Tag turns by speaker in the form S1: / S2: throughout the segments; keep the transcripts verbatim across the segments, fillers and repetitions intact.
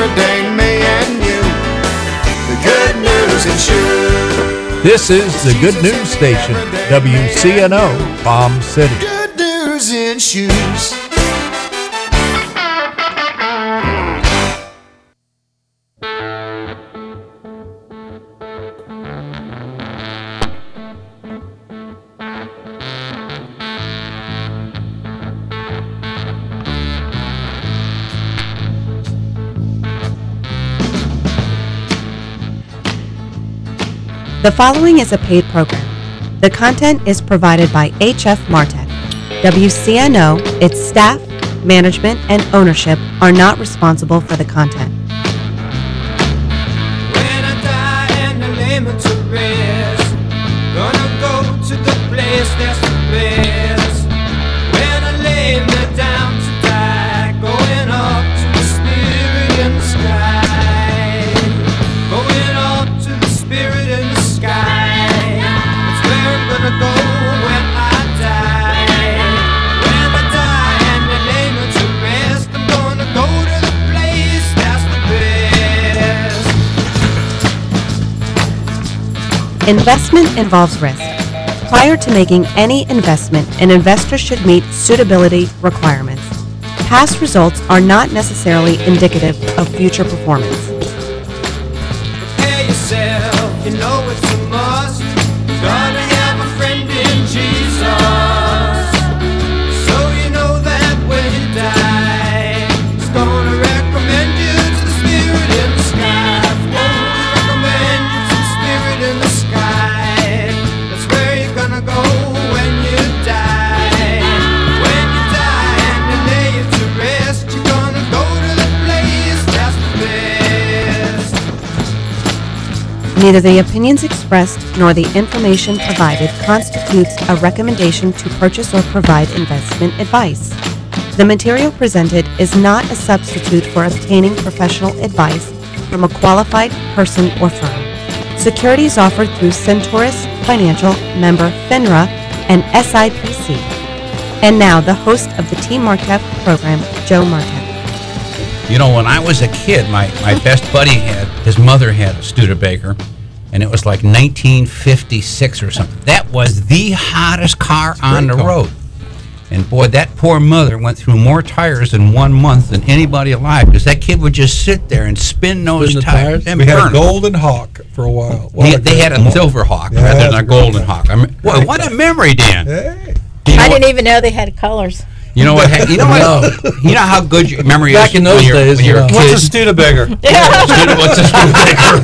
S1: every day, me and you. The Good News in Shoes.
S2: This is the Good News Station, W C N O, Palm City.
S1: Good News in Shoes.
S3: The following is a paid program. The content is provided by H F Martech. W C N O, its staff, management, and ownership are not responsible for the content.
S4: When I die and I lay me to rest, gonna go to the place that's the best. When I lay me down to die, going up to the spirit in the sky, going up to the spirit in the sky. That's where I'm gonna go when I die. When I die and I lay me to rest, I'm gonna go to the place that's the best.
S3: Investment involves risk. Prior to making any investment, an investor should meet suitability requirements. Past results are not necessarily indicative of future performance.
S4: Prepare yourself, you know it's a must. Gonna have a friend in Jesus. So you know that when you die, He's gonna recommend you to the spirit in the sky. Won't recommend you to the spirit in the sky. That's where you're gonna go when you die. When you die and you lay you to rest, you're gonna go to the place that's the best.
S3: Neither the opinions expressed nor the information provided constitutes a recommendation to purchase or provide investment advice. The material presented is not a substitute for obtaining professional advice from a qualified person or firm. Securities offered through Centaurus Financial, member FINRA, and S I P C. And now the host of the Team Martech program, Joe Martech.
S5: You know, when I was a kid, my, my best buddy had, his mother had a Studebaker, and it was like nineteen fifty-six or something. That was the hottest car on the road. And boy, that poor mother went through more tires in one month than anybody alive, because that kid would just sit there and spin those
S6: Spin the
S5: tires.
S6: tires?
S5: and
S7: We had
S5: burn
S7: a
S5: 'em.
S7: Golden Hawk for a while.
S5: They,
S7: What a
S5: they had a
S7: great-
S5: Silver Hawk
S7: Yeah,
S5: rather than
S7: that's
S5: a
S7: a
S5: Golden
S7: great
S5: Hawk. I mean, boy, what a memory, Dan.
S7: Hey.
S5: You know
S8: I
S5: what-
S8: didn't even know they had colors.
S5: You know what? ha- You know what? You know how good your memory is
S6: Back in those
S5: when you're,
S6: days,
S5: when you're
S6: you
S5: a
S6: know.
S5: kid.
S7: What's a Studebaker?
S5: Stude- What's a Studebaker?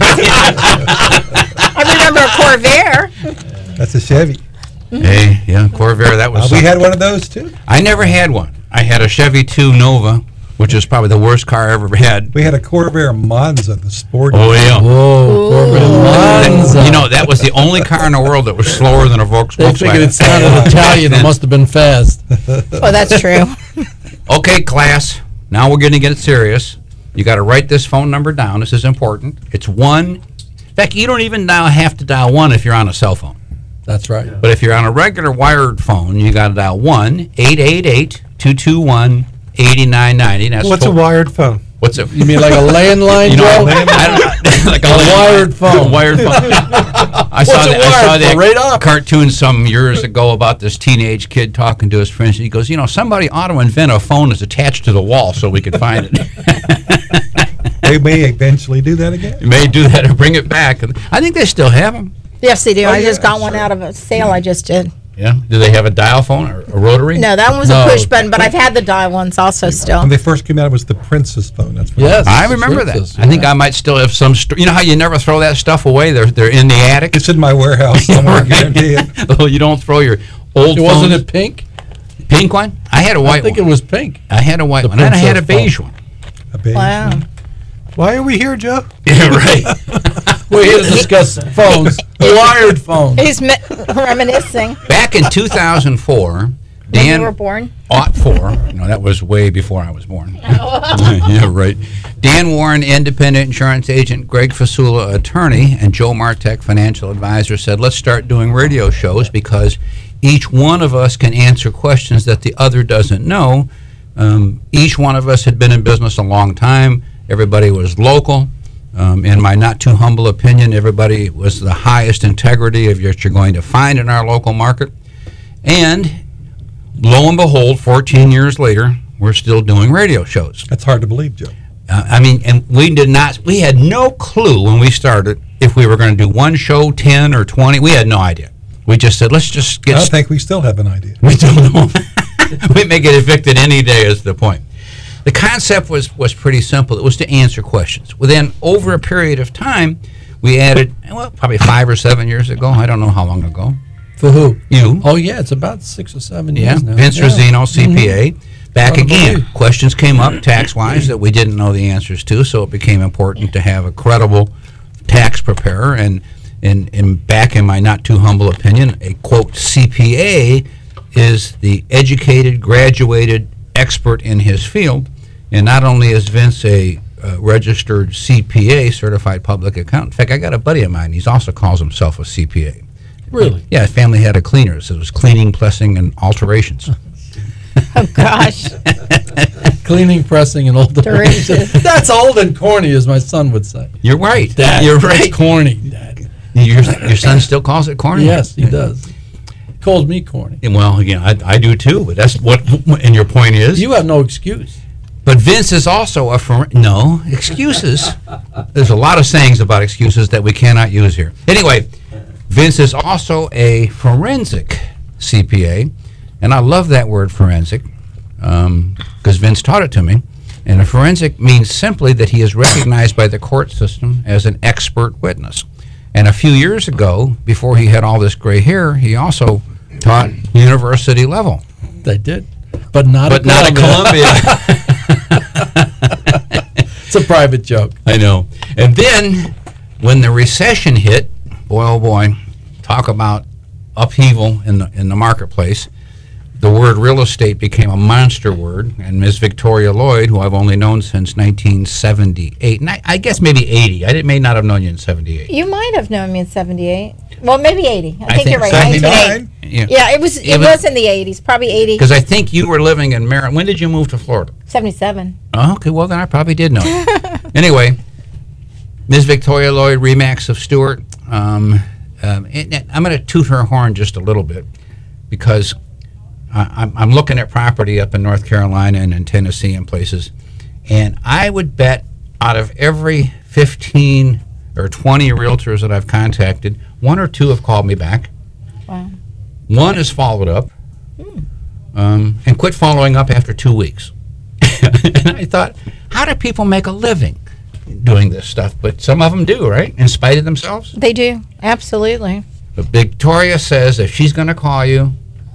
S8: I remember a Corvair.
S7: That's a Chevy.
S5: Hey, yeah, Corvair. That was.
S7: Uh, we
S5: something.
S7: had one of those too.
S5: I never had one. I had a Chevy two Nova, which is probably the worst car I ever had.
S7: We had a Corvair Monza, the sport.
S5: Oh yeah.
S6: Whoa, Corvette Monza.
S5: That- you know, that was the only car in the world that was slower than a Volks-
S6: They figured it
S5: Volkswagen.
S6: sounded Italian. It must have been fast.
S8: Oh, that's true.
S5: Okay, class. Now we're going to get serious. You got to write this phone number down. This is important. It's one. In fact, you don't even now have to dial one if you're on a cell phone.
S6: That's right.
S5: But if you're on a regular wired phone, you got to dial one eight eight eight, two two one, eight nine nine zero. That's
S7: What's a
S5: to-
S7: wired phone?
S5: What's a
S6: You mean like a landline,
S5: you know,
S6: Joe?
S5: I don't know, like
S6: A
S5: landline.
S6: wired phone.
S5: Wired phone. I saw
S6: What's it
S5: that, I saw
S6: wired
S5: that
S6: for? Radar?
S5: cartoon some years ago about this teenage kid talking to his friends. He goes, you know, somebody ought to invent a phone that's attached to the wall so we could find it.
S7: They may eventually do that again.
S5: You may do that or bring it back. I think they still have them.
S8: Yes, they do.
S7: Oh,
S8: I just
S7: yeah,
S8: got one
S7: sure.
S8: out of a sale I just did.
S5: Yeah. Do they have a dial phone or a rotary?
S8: No, that one was
S6: No.
S8: a push button, but I've had the dial ones also still.
S7: When they first came out, it was the Princess phone. That's what
S6: Yes.
S5: I remember that.
S6: Princess,
S5: I think
S6: yeah.
S5: I might still have some. St- you know how you never throw that stuff away? They're they're in the attic.
S7: It's in my warehouse somewhere, I guarantee it.
S5: Oh, you don't throw your old
S6: It wasn't
S5: phones.
S6: it pink?
S5: Pink one? I had a white
S6: I think
S5: one.
S6: it was pink.
S5: I had a white
S6: The
S5: one. And I had a
S6: Princess
S5: beige
S6: phone.
S5: one.
S7: A baby.
S8: Wow.
S7: Why are we here, Joe?
S5: Yeah, right.
S6: We're here to discuss phones, wired phones.
S8: He's me- reminiscing.
S5: Back in two thousand four,
S8: When
S5: Dan
S8: you were born.
S5: ought four. No, that was way before I was born. Yeah, right. Dan Warren, independent insurance agent, Greg Fasula, attorney, and Joe Martech, financial advisor, said, let's start doing radio shows because each one of us can answer questions that the other doesn't know. Um, each one of us had been in business a long time. Everybody was local. Um, in my not too humble opinion, everybody was the highest integrity of what you're going to find in our local market. And lo and behold, fourteen years later, we're still doing radio shows.
S7: That's hard to believe, Joe.
S5: Uh, I mean, and we did not, we had no clue when we started if we were going to do one show, ten or twenty. We had no idea. We just said, let's just get
S7: I
S5: st-
S7: think we still have an idea.
S5: We don't know. We may get evicted any day is the point. The concept was, was pretty simple. It was to answer questions. Well, then, over a period of time, we added, well, probably five or seven years ago. I don't know how long ago.
S6: For who?
S5: You.
S6: Oh, yeah, it's about six or seven
S5: Yeah,
S6: years now.
S5: Vince
S6: yeah.
S5: Rosino, C P A. Back
S6: Hard to
S5: again,
S6: believe.
S5: questions came up tax-wise that we didn't know the answers to, so it became important to have a credible tax preparer. And, and, and back in my not too humble opinion, a quote C P A is the educated, graduated expert in his field. And not only is Vince a uh, registered C P A, certified public accountant. In fact, I got a buddy of mine. He also calls himself a C P A.
S6: Really?
S5: Yeah, his family had a cleaner, so it was cleaning, pressing, and alterations.
S8: Oh, gosh.
S6: Cleaning, pressing, and alteration.
S8: Terrific.
S6: That's old and corny, as my son would say.
S5: You're right.
S6: Dad,
S5: You're
S6: that's
S5: right.
S6: corny, Dad.
S5: Your, your son still calls it corny?
S6: Yes, he does. Calls me corny.
S5: And well, yeah, I, I do too, but that's what, and your point is?
S6: You have no excuse.
S5: But Vince is also a, for, no, excuses. There's a lot of sayings about excuses that we cannot use here. Anyway, Vince is also a forensic C P A, and I love that word forensic because Vince taught it to me. And a forensic means simply that he is recognized by the court system as an expert witness. And a few years ago, before he had all this gray hair, he also taught university level.
S6: They did. But not
S5: But
S6: at
S5: not at
S6: Columbia.
S5: Columbia.
S6: It's a private joke.
S5: I know. And then when the recession hit, boy, oh boy, talk about upheaval in the in the marketplace. The word real estate became a monster word, and Miz Victoria Lloyd, who I've only known since nineteen seventy-eight, and I, I guess maybe eighty. I did, may not have known you in seventy-eight.
S8: You might have known me in seventy-eight. Well, maybe eighty. I,
S5: I
S8: think,
S5: think
S8: you're right.
S7: seventy-nine.
S8: nineteen eighty.
S5: Yeah.
S8: Yeah, it was. It,
S5: It was-
S8: was in the eighties. Probably eighty.
S5: Because I think you were living in Maryland. When did you move to Florida?
S8: seventy-seven.
S5: Oh, okay, well, then I probably did know you. Anyway, Miz Victoria Lloyd, Remax of Stewart. Um, um, and- and I'm going to toot her horn just a little bit because I, I'm, I'm looking at property up in North Carolina and in Tennessee and places, and I would bet out of every fifteen or twenty realtors that I've contacted, one or two have called me back.
S8: Wow.
S5: One has followed up um, and quit following up after two weeks. And I thought, how do people make a living doing this stuff? But some of them do, right? In spite of themselves.
S8: They do. Absolutely.
S5: But Victoria says if she's going to call you,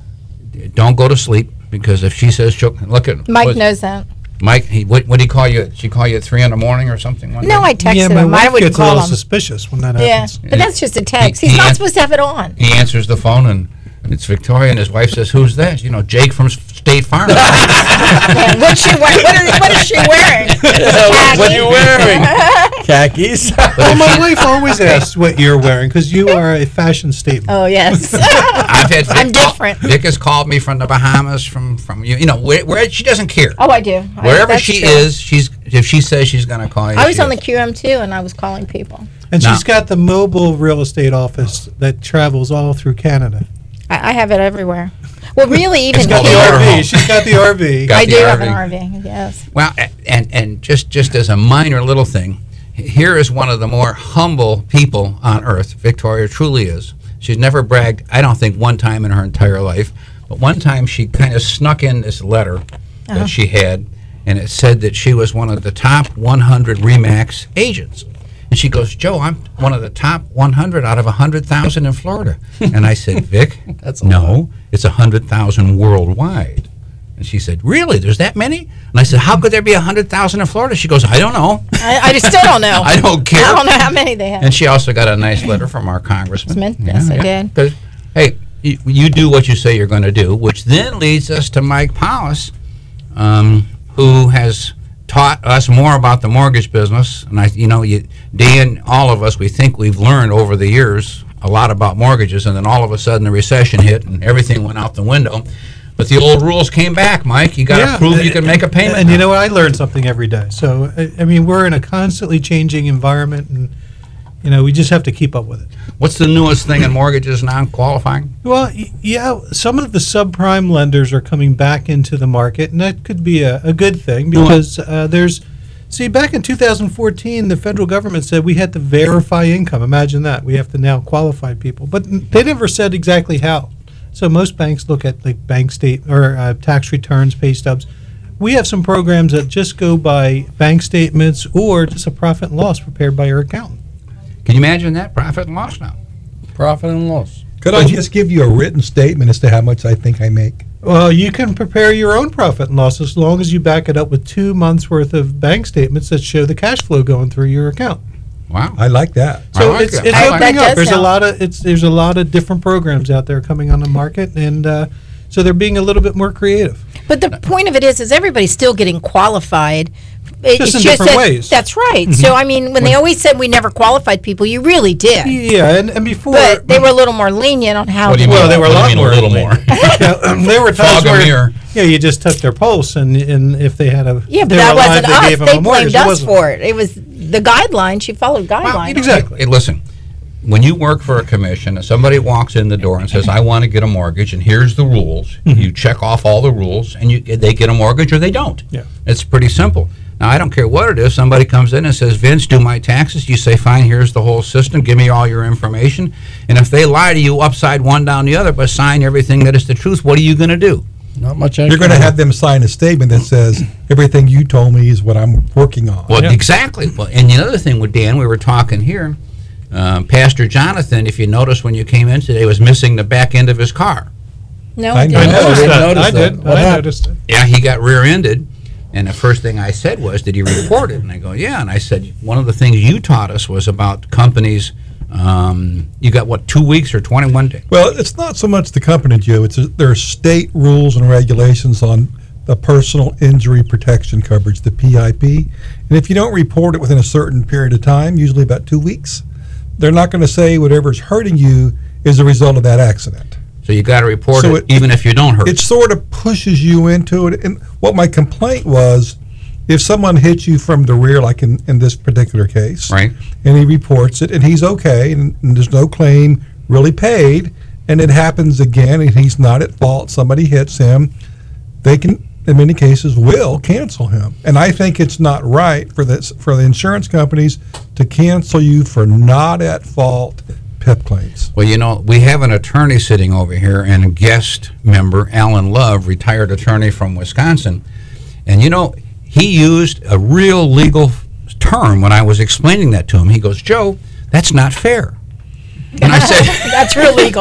S5: don't go to sleep because if she says she'll look at
S8: Mike
S5: what-
S8: knows that.
S5: Mike, he, what would he call you? Did she call you at three in the morning or something? One
S8: No,
S5: day?
S8: I texted
S7: yeah, my
S8: him. I
S7: wife
S8: wouldn't
S7: gets a
S8: call
S7: little
S8: him.
S7: suspicious when that
S8: Yeah,
S7: happens.
S8: but that's just a text.
S5: He-
S8: He's
S5: he
S8: not
S5: an-
S8: supposed to have it on.
S5: He answers the phone and it's Victoria, and his wife says, "Who's that?" You know, Jake from State Farm.
S8: Yeah, what's she wearing? What is, what is she wearing?
S6: What are you wearing? Khakis.
S7: Well, my wife always asks what you're wearing because you are a fashion statement.
S8: Oh yes.
S5: I've had Vic
S8: I'm
S5: call-
S8: different.
S5: Vic has called me from the Bahamas, from from you, you know, where, where she doesn't care.
S8: Oh, I do. I-
S5: Wherever
S8: that's
S5: she
S8: true.
S5: is, she's if she says she's going to call you.
S8: I was
S5: she
S8: on the
S5: is.
S8: Q M too, and I was calling people.
S7: And
S5: No.
S7: she's got the mobile real estate office that travels all through Canada.
S8: I, I have it everywhere. Well, really, even
S5: It's called
S7: The
S5: the
S8: here,
S5: motorhome.
S7: R V. She's got the R V.
S5: Got
S8: I
S5: the
S8: do
S5: R
S8: have
S5: V.
S8: an R V. Yes.
S5: Well, a- and and just just as a minor little thing, here is one of the more humble people on earth. Victoria truly is. She's never bragged, I don't think, one time in her entire life. But one time she kind of snuck in this letter
S8: Uh-huh.
S5: that she had, and it said that she was one of the top one hundred RE/MAX agents. And she goes, "Joe, I'm one of the top one hundred out of one hundred thousand in Florida." And I said, "Vic,
S6: That's a
S5: no, it's one hundred thousand worldwide." And she said, "Really? There's that many?" And I said, "How could there be one hundred thousand in Florida?" She goes, "I don't know."
S8: I, I just still don't know.
S5: I don't care.
S8: I don't know how many they have.
S5: And she also got a nice letter from our congressman.
S8: Smith? Yes, I did.
S5: 'Cause, hey, you, you do what you say you're going to do, which then leads us to Mike Powis, um, who has taught us more about the mortgage business. And I, you know, you, Dan, all of us, we think we've learned over the years a lot about mortgages, and then all of a sudden the recession hit and everything went out the window. But the old rules came back, Mike. You got to
S7: Yeah.
S5: prove you can make a payment.
S7: And you
S5: now.
S7: know what? I learn something every day. So, I, I mean, we're in a constantly changing environment, and, you know, we just have to keep up with it.
S5: What's the newest thing in mortgages non-qualifying?
S7: Well, y- yeah, some of the subprime lenders are coming back into the market, and that could be a, a good thing because uh, there's, see, back in two thousand fourteen, the federal government said we had to verify income. Imagine that. We have to now qualify people. But n- they never said exactly how. So most banks look at like bank state or uh, tax returns, pay stubs. We have some programs that just go by bank statements or just a profit and loss prepared by your accountant.
S5: Can you imagine that? Profit and loss now.
S6: Profit and loss.
S9: Could I just give you a written statement as to how much I think I make?
S7: Well, you can prepare your own profit and loss as long as you back it up with two months worth of bank statements that show the cash flow going through your account.
S5: Wow.
S9: I like that.
S7: So
S5: I like
S7: it's
S5: that.
S7: it's
S5: I like
S7: opening
S8: that
S7: up.
S8: does
S7: There's a
S8: help.
S7: lot of it's there's a lot of different programs out there coming on the market, and uh, so they're being a little bit more creative.
S8: But the point of it is, is everybody's still getting qualified. It-
S7: Just
S8: it's
S7: in different
S8: that-
S7: ways.
S8: That's right. So I mean, when they always said we never qualified people, you really did.
S7: Yeah, and, and before
S8: But they were a little more lenient on how.
S5: What do you
S8: to
S5: mean?
S7: Well, they were a
S5: What do
S7: lot
S5: you mean
S7: more
S5: a little
S7: lenient.
S5: more.
S7: yeah, um, there were times
S5: Fog a
S7: where
S5: mirror.
S7: yeah, you just took their pulse, and and if they had a
S8: Yeah, but
S7: they
S8: that
S7: were alive,
S8: wasn't
S7: they
S8: us.
S7: gave them
S8: They
S7: a mortgage.
S8: blamed
S7: It
S8: us
S7: wasn't.
S8: for it. It was the guidelines. She followed
S5: Well,
S8: guidelines.
S5: you know,
S7: Exactly.
S5: hey, listen, when you work for a commission and somebody walks in the door and says, I want to get a mortgage, and here's the rules, you check off all the rules, and you they get a mortgage or they don't.
S7: Yeah.
S5: It's pretty simple. Now, I don't care what it is. Somebody comes in and says, Vince, do my taxes. You say, fine, here's the whole system. Give me all your information. And if they lie to you upside one, down the other, but sign everything that is the truth, what are you going to do?
S6: Not much.
S9: You're going to have them sign a statement that says, everything you told me is what I'm working on.
S5: Well, exactly. Well, and the other thing with Dan, we were talking here, um, Pastor Jonathan, if you noticed when you came in today, was missing the back end of his car.
S8: No,
S9: I
S8: I
S9: know.
S8: didn't.
S6: I
S7: noticed
S6: didn't
S7: that.
S6: notice
S7: I
S6: that.
S7: did.
S6: What
S7: I
S6: happened?
S7: noticed it.
S5: Yeah, he got rear-ended, and the first thing I said was, did he report it? And I go, yeah. And I said, one of the things you taught us was about companies, um, you got, what, two weeks or twenty-one days?
S9: Well, it's not so much the company, Joe. It's a, there are state rules and regulations on the personal injury protection coverage, the P I P. And if you don't report it within a certain period of time, usually about two weeks, they're not going to say whatever's hurting you is a result of that accident.
S5: So you got to report
S9: So
S5: it,
S9: it-
S5: even if you don't hurt.
S9: It sort of pushes you into it. And what my complaint was, if someone hits you from the rear, like in, in this particular case,
S5: Right.
S9: and he reports it, and he's okay, and, and there's no claim really paid, and it happens again, and he's not at fault, somebody hits him, they can, in many cases, will cancel him. And I think it's not right for this for the insurance companies to cancel you for not at fault P I P claims.
S5: Well, you know, we have an attorney sitting over here and a guest member, Alan Love, retired attorney from Wisconsin. And, you know, he used a real legal term when I was explaining that to him. He goes, Joe, that's not fair. And I said,
S8: That's real legal.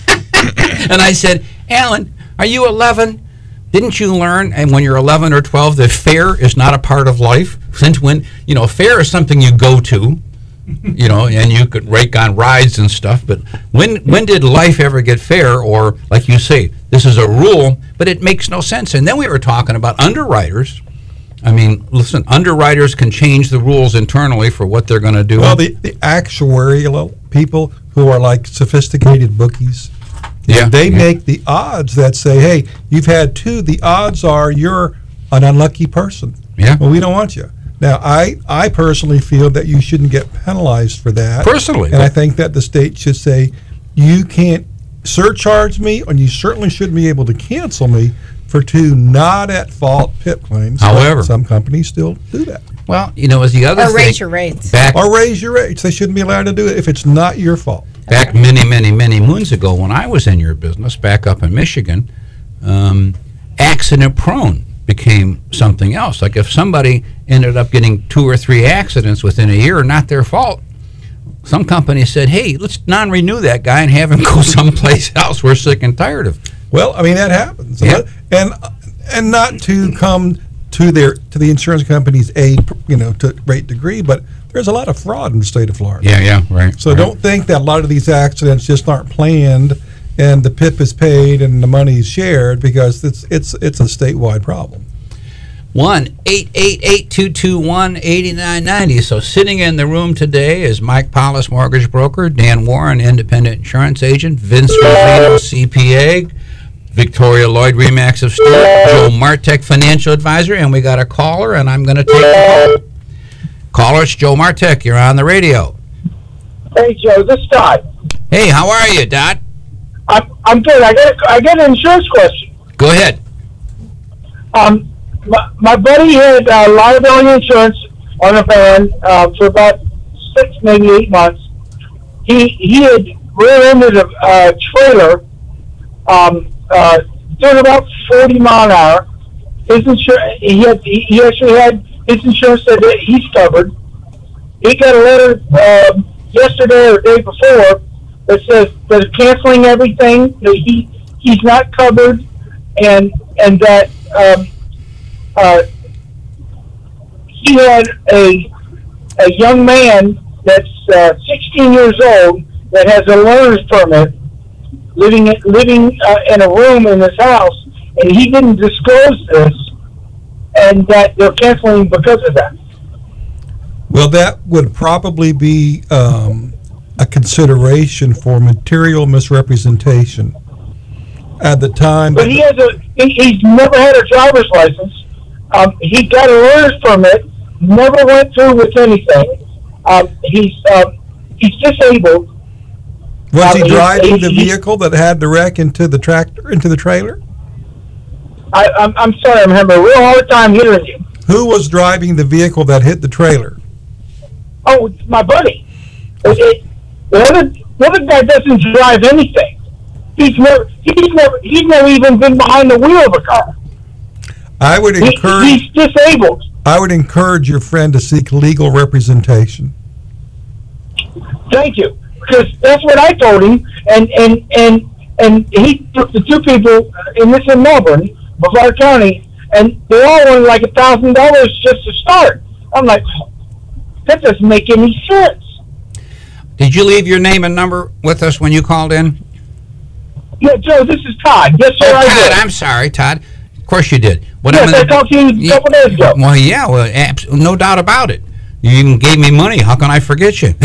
S5: and I said, Alan, are you eleven? Didn't you learn, and when you're eleven or twelve, that fair is not a part of life? Since when, you know, fair is something you go to, you know, and you could rake on rides and stuff, but when when did life ever get fair? Or, like you say, this is a rule, but it makes no sense. And then we were talking about underwriters. I mean, listen, underwriters can change the rules internally for what they're going to do.
S9: Well, the, the actuarial people who are like sophisticated bookies,
S5: Yeah,
S9: they
S5: yeah.
S9: make the odds that say, hey, you've had two. The odds are you're an unlucky person.
S5: Yeah.
S9: Well, we don't want you. Now, I, I personally feel that you shouldn't get penalized for that.
S5: Personally,
S9: And I
S5: but-
S9: think that the state should say, you can't surcharge me, and you certainly shouldn't be able to cancel me for two not at fault P I P claims. But
S5: However-
S9: some companies still do that.
S5: Well, you know, as the other
S8: Or
S5: thing,
S8: raise your rates.
S5: back
S9: Or raise your rates. They shouldn't be allowed to do it if it's not your fault.
S5: back many, many, many moons ago when I was in your business back up in Michigan, um, accident prone became something else. Like if somebody ended up getting two or three accidents within a year, not their fault, some company said, hey, let's non-renew that guy and have him go someplace else. We're sick and tired of.
S9: Well, I mean, that happens.
S5: Yeah.
S9: And and not to come to their to the insurance company's aid, you know, to great degree, but there's a lot of fraud in the state of Florida.
S5: Yeah, yeah, right.
S9: So
S5: right.
S9: don't think that a lot of these accidents just aren't planned and the P I P is paid and the money is shared, because it's it's it's a statewide problem.
S5: one eight eight eight, two two one, eight nine nine zero. So sitting in the room today is Mike Paulus, mortgage broker, Dan Warren, independent insurance agent, Vince Ravino, C P A, Victoria Lloyd Remax of Stewart, Joe Martek, financial advisor, and we got a caller, and I'm going to take the call. Caller, it's Joe Martek. You're on the radio.
S10: Hey, Joe, this is Todd.
S5: Hey, how are you, Dot?
S10: I'm, I'm good. I got a, I got an insurance question.
S5: Go ahead.
S10: Um, my, my buddy had uh, liability insurance on a van uh, for about six, maybe eight months. He he had rear-ended a uh, trailer um, uh, doing about forty mile an hour. His insurance, he had he, he actually had his insurance said that he's covered. He got a letter uh, yesterday or the day before that says that it's canceling everything. That he he's not covered, and and that um, uh, he had a a young man that's uh, sixteen years old that has a learner's permit, living living uh, in a room in his house, and he didn't disclose this, and that they're canceling because of that.
S9: Well, that would probably be um, a consideration for material misrepresentation at the time.
S10: But he has a he, he's never had a driver's license. Um, he got a learner's permit, never went through with anything. Um, he's um, he's disabled.
S9: Was he
S10: Um,
S9: driving
S10: he-
S9: the
S10: he-
S9: vehicle that had the wreck into the tractor, into the trailer?
S10: I, I'm I'm sorry, I'm having a real hard time hearing you.
S9: Who was driving the vehicle that hit the trailer?
S10: Oh, it's my buddy. It, it, the other the other guy doesn't drive anything. He's never he's never he's never even been behind the wheel of a car.
S9: I would
S10: He,
S9: encourage
S10: he's disabled.
S9: I would encourage your friend to seek legal representation.
S10: Thank you, because that's what I told him, and and and and he took the two people, and this in Melbourne, Brevard County, and they all wanted like a thousand dollars just to start. I'm like, that doesn't make any sense.
S5: Did you leave your name and number with us when you called in?
S10: Yeah, Joe, this is Todd. Yes, sir,
S5: Oh,
S10: I
S5: Todd,
S10: did.
S5: I'm sorry, Todd. Of course you did. What
S10: Yes,
S5: I'm gonna
S10: I talked to you a couple days ago.
S5: Well, yeah, well, abs- no doubt about it. You even gave me money. How can I forget you?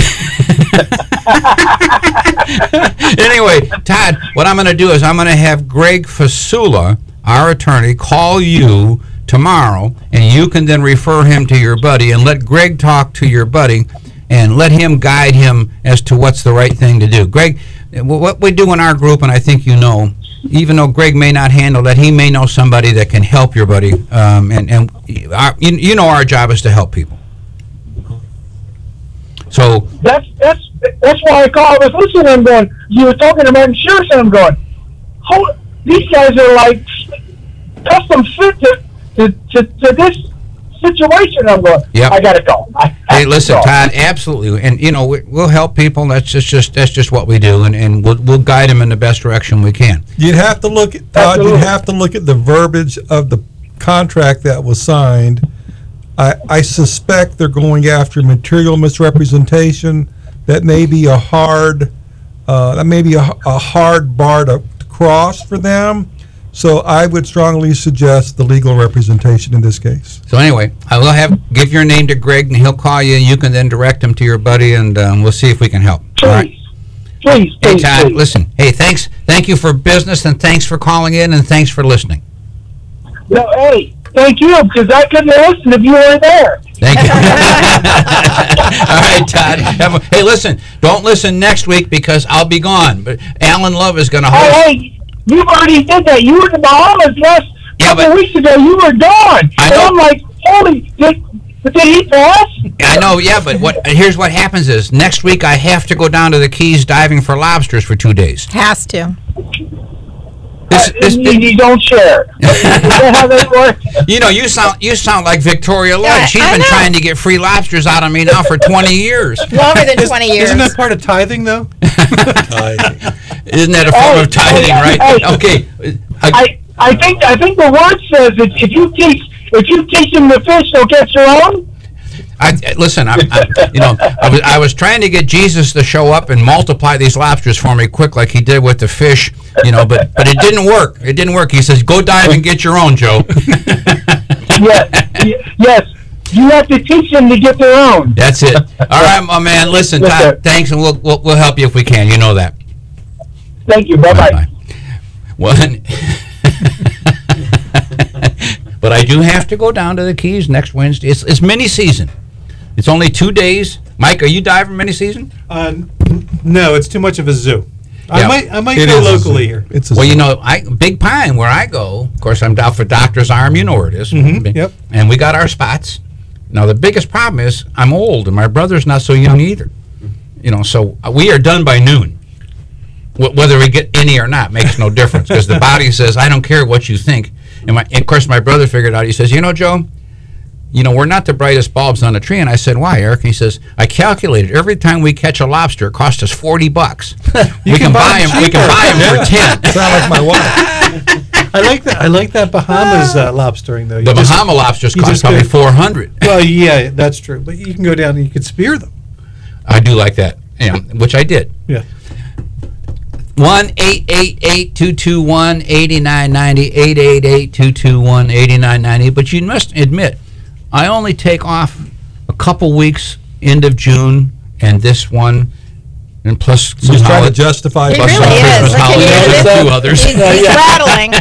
S5: Anyway, Todd, what I'm going to do is I'm going to have Greg Fasula, our attorney, call you tomorrow, and you can then refer him to your buddy and let Greg talk to your buddy and let him guide him as to what's the right thing to do. Greg, what we do in our group, and I think you know, even though Greg may not handle that, he may know somebody that can help your buddy. Um, and and our, you, you know our job is to help people. So
S10: That's that's that's why I called. I was listening. I'm going. You were talking about insurance, and I'm going. Hold, these guys are like custom fit to to, to, to this situation. I'm going.
S5: Yep.
S10: I gotta go. I, I
S5: hey,
S10: have to
S5: listen,
S10: go.
S5: Todd, absolutely, and you know we, we'll help people. That's just, just that's just what we do, and, and we'll we'll guide them in the best direction we can.
S9: You'd have to look at Todd.
S10: Absolutely.
S9: You'd have to look at the verbiage of the contract that was signed. I, I suspect they're going after material misrepresentation. That may be a hard, uh, that may be a, a hard bar to, to cross for them. So I would strongly suggest the legal representation in this case.
S5: So anyway, I will have give your name to Greg, and he'll call you, and you can then direct him to your buddy, and um, we'll see if we can help.
S10: Please,
S5: All right.
S10: please,
S5: Hey,
S10: please,
S5: Todd,
S10: please.
S5: listen. Hey, thanks. Thank you for business, and thanks for calling in, and thanks for listening.
S10: No, hey, thank you, because I couldn't listen if you weren't there.
S5: Thank you. All right, Todd. Have a- hey, listen. Don't listen next week because I'll be gone. But Alan Love is going to host.
S10: Hey, hey, you already did that. You were in the Bahamas last
S5: Yeah,
S10: couple
S5: but-
S10: weeks ago. You were gone.
S5: I
S10: And
S5: know.
S10: I'm like, holy, did, did he pass?
S5: I know, yeah, but what? Here's what happens: is next week I have to go down to the Keys diving for lobsters for two days.
S8: Has to.
S5: This,
S10: Uh,
S5: this,
S10: you, you don't share. Is that how that works?
S5: you know, you sound you sound like Victoria Lloyd.
S8: Yeah,
S5: She's
S8: I
S5: been
S8: know.
S5: trying to get free lobsters out of me now for twenty years.
S8: Longer than twenty years.
S7: Isn't that part of tithing, though?
S5: Isn't that a form
S10: Hey,
S5: of tithing,
S10: hey,
S5: right?
S10: hey.
S5: Okay. I,
S10: I, I think I think the word says that if you teach if you teach them to fish, they'll catch their own.
S5: I, listen, I'm, I'm, you know, I was, I was trying to get Jesus to show up and multiply these lobsters for me quick, like he did with the fish, you know, but but it didn't work. It didn't work. He says, "Go dive and get your own, Joe."
S10: Yes, y- yes. You have to teach them to get their own.
S5: That's it. All right, my man. Listen,
S10: Yes, sir.
S5: Todd. Thanks, and we'll, we'll we'll help you if we can. You know that.
S10: Thank you. Bye bye.
S5: Well, But I do have to go down to the Keys next Wednesday. It's, it's mini season. It's only two days. Mike, are you diving mini season?
S7: Uh, n- no, it's too much of a zoo. I
S5: Yeah.
S7: might I might
S9: It
S7: go
S9: is a
S7: locally
S9: zoo.
S7: here.
S9: It's a
S5: Well,
S9: zoo.
S5: you know, I Big Pine, where I go, of course, I'm down for Doctor's Arm. You know where it is.
S7: Mhm, yep.
S5: And we got our spots. Now, the biggest problem is I'm old, and my brother's not so young either. You know, so uh, we are done by noon. Wh- Whether we get any or not makes no difference, because the body says, I don't care what you think. And, my, and of course, my brother figured out, he says, you know, Joe, you know, we're not the brightest bulbs on the tree. And I said, why, Eric? And he says, I calculated every time we catch a lobster, it costs us forty bucks. we can, buy them. We can buy them for ten.
S9: Sound like my wife.
S7: I like that. I like that Bahamas uh, lobstering though. You
S5: The
S7: just-
S5: Bahama lobsters
S7: you
S5: cost
S7: just
S5: probably
S7: go-
S5: four hundred.
S7: Well, yeah, that's true. But you can go down and you can spear them.
S5: I do like that, yeah, which I did.
S7: Yeah.
S5: one eight eight eight two two one eight nine nine zero, eight eight eight two two one eight nine nine zero. But you must admit, I only take off a couple weeks, end of June, and this one, and plus
S9: He's
S5: some
S9: trying to
S5: holi-
S9: justify
S8: He
S9: it.
S5: plus
S8: really
S5: some
S8: is.
S5: Christmas
S8: Look at
S5: holidays
S8: you.
S5: and a few others.
S8: He's, he's rattling.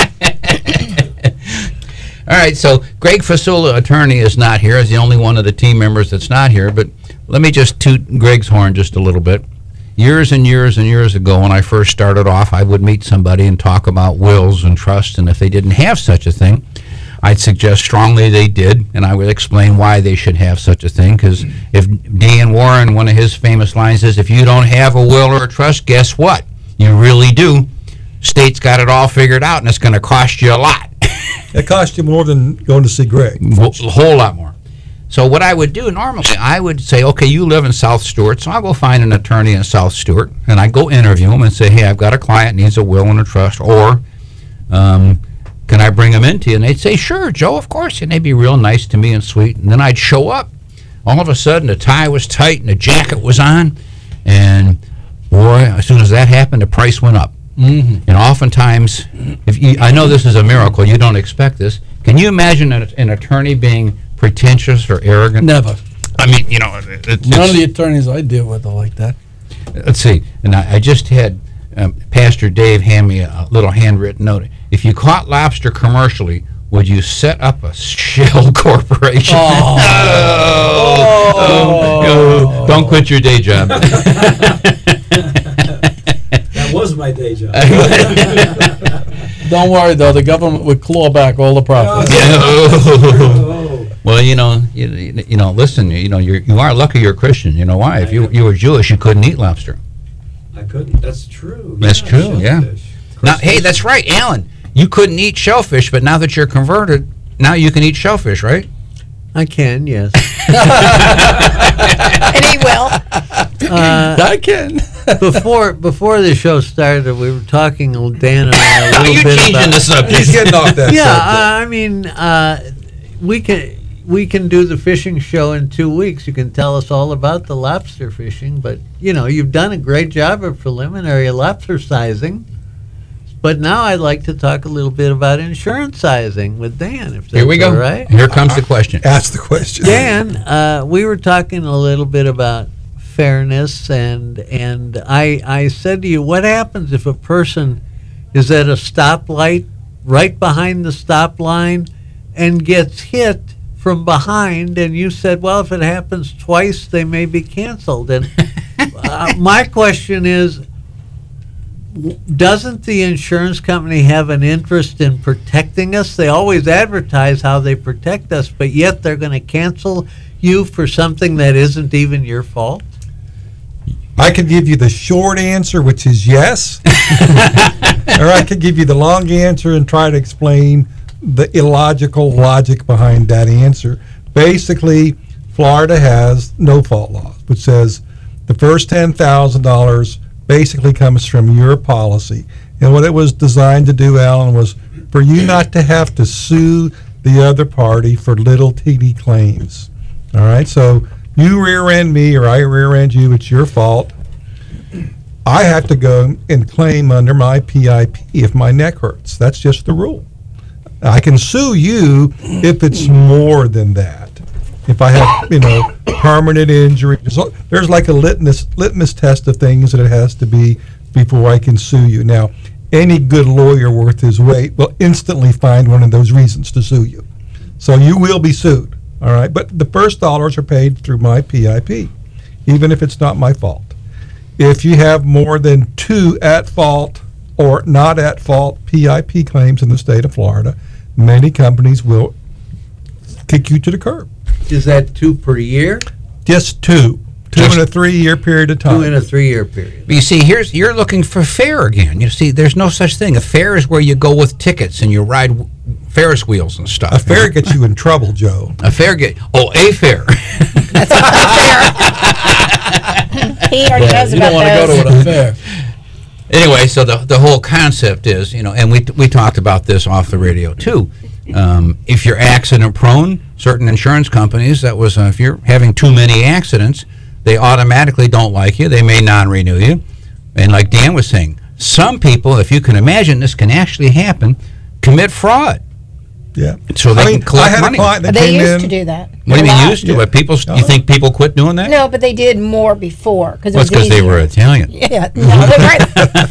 S7: Yeah.
S5: All right, so Greg Fasula, attorney, is not here. Is the only one of the team members that's not here. But let me just toot Greg's horn just a little bit. Years and years and years ago, when I first started off, I would meet somebody and talk about wills and trusts, and if they didn't have such a thing, I'd suggest strongly they did, and I would explain why they should have such a thing, because if Dan Warren, one of his famous lines is, if you don't have a will or a trust, guess what? You really do. State's got it all figured out, and it's going to cost you a lot.
S9: It cost you more than going to see Greg.
S5: a whole lot more. So what I would do normally, I would say, okay, you live in South Stewart, so I'll go find an attorney in South Stewart, and I go interview him and say, hey, I've got a client needs a will and a trust, or um, can I bring him into you? And they'd say, sure, Joe, of course, and they'd be real nice to me and sweet. And then I'd show up. All of a sudden, the tie was tight and the jacket was on, and boy, as soon as that happened, the price went up.
S6: Mm-hmm.
S5: And oftentimes, if you, I know this is a miracle, you don't expect this. Can you imagine an, an attorney being pretentious or arrogant?
S6: Never.
S5: I mean, you know, it, it's,
S6: None of the attorneys I deal with are like that.
S5: let's see. And I, I just had um, Pastor Dave hand me a, a little handwritten note. If you caught lobster commercially, would you set up a shell corporation?
S6: Oh.
S5: Oh, oh, oh, don't quit your day job.
S11: That was my day job.
S6: Don't worry, though. The government would claw back all the profits.
S11: Oh.
S5: Well, you know, you, you know. Listen, you know, you're, you are lucky you're a Christian. You know why? If you you were Jewish, you couldn't eat lobster.
S11: I couldn't. That's true.
S5: That's
S11: Yeah,
S5: true, yeah.
S11: shellfish.
S5: Now, hey, that's right, Alan. You couldn't eat shellfish, but now that you're converted, now you can eat shellfish, right?
S12: I can, yes.
S8: And he will.
S12: Uh,
S6: I can.
S12: before before the show started, we were talking, Dan and I, a
S5: Are
S12: little
S5: you
S12: bit
S5: changing
S12: about.
S5: the subject?
S9: He's getting off that
S12: Yeah,
S9: subject.
S12: uh, I mean, uh, we can we can do the fishing show in two weeks. You can tell us all about the lobster fishing, but you know, you've done a great job of preliminary lobster sizing. But now I'd like to talk a little bit about insurance sizing with Dan, if that's
S5: Here we go.
S12: all right.
S5: Here comes the question.
S9: Ask the question.
S12: Dan, uh, we were talking a little bit about fairness, and and I I said to you, what happens if a person is at a stoplight right behind the stop line and gets hit from behind? And you said, well, if it happens twice, they may be canceled. And uh, my question is, doesn't the insurance company have an interest in protecting us? They always advertise how they protect us, but yet they're going to cancel you for something that isn't even your fault?
S9: I could give you the short answer, which is yes, or I could give you the long answer and try to explain the illogical logic behind that answer. Basically, Florida has no fault laws, which says the first ten thousand dollars basically comes from your policy. And what it was designed to do, Alan, was for you not to have to sue the other party for little teeny claims. All right, so you rear-end me or I rear-end you, it's your fault. I have to go and claim under my P I P if my neck hurts. That's just the rule. I can sue you if it's more than that. If I have, you know, permanent injury, so there's like a litmus litmus test of things that it has to be before I can sue you. Now, any good lawyer worth his weight will instantly find one of those reasons to sue you. So you will be sued, all right? But the first dollars are paid through my P I P, even if it's not my fault. If you have more than two at fault or not at fault P I P claims in the state of Florida, many companies will kick you to the curb.
S12: Is that two per year?
S9: Just two. Two
S5: Just
S9: in a three-year period of time.
S12: Two in a three-year period.
S5: But you see, here's you're looking for fare again. You see, there's no such thing. A fare is where you go with tickets and you ride w- Ferris wheels and stuff.
S9: A fare gets you in trouble, Joe.
S5: A fare get oh a fare.
S8: That's not fair. He already knows
S6: You
S8: about
S6: don't want to go
S8: those.
S6: to an affair.
S5: Anyway, so the the whole concept is, you know, and we we talked about this off the radio too. Um, if you're accident prone, certain insurance companies, that was uh, if you're having too many accidents, they automatically don't like you. They may non-renew you. And like Dan was saying, some people, if you can imagine, this can actually happen, commit fraud.
S9: Yeah.
S5: So they
S9: I mean,
S5: can collect
S9: I had
S5: money.
S9: a client that
S8: They
S9: came
S8: used
S9: in.
S8: to do that.
S5: What do you
S8: A
S5: mean
S8: lot.
S5: used to?
S9: Yeah.
S5: What people? You think people quit doing that?
S8: No, but they did more before because
S5: Well, it's because they were Italian.
S8: Yeah, no, they're right.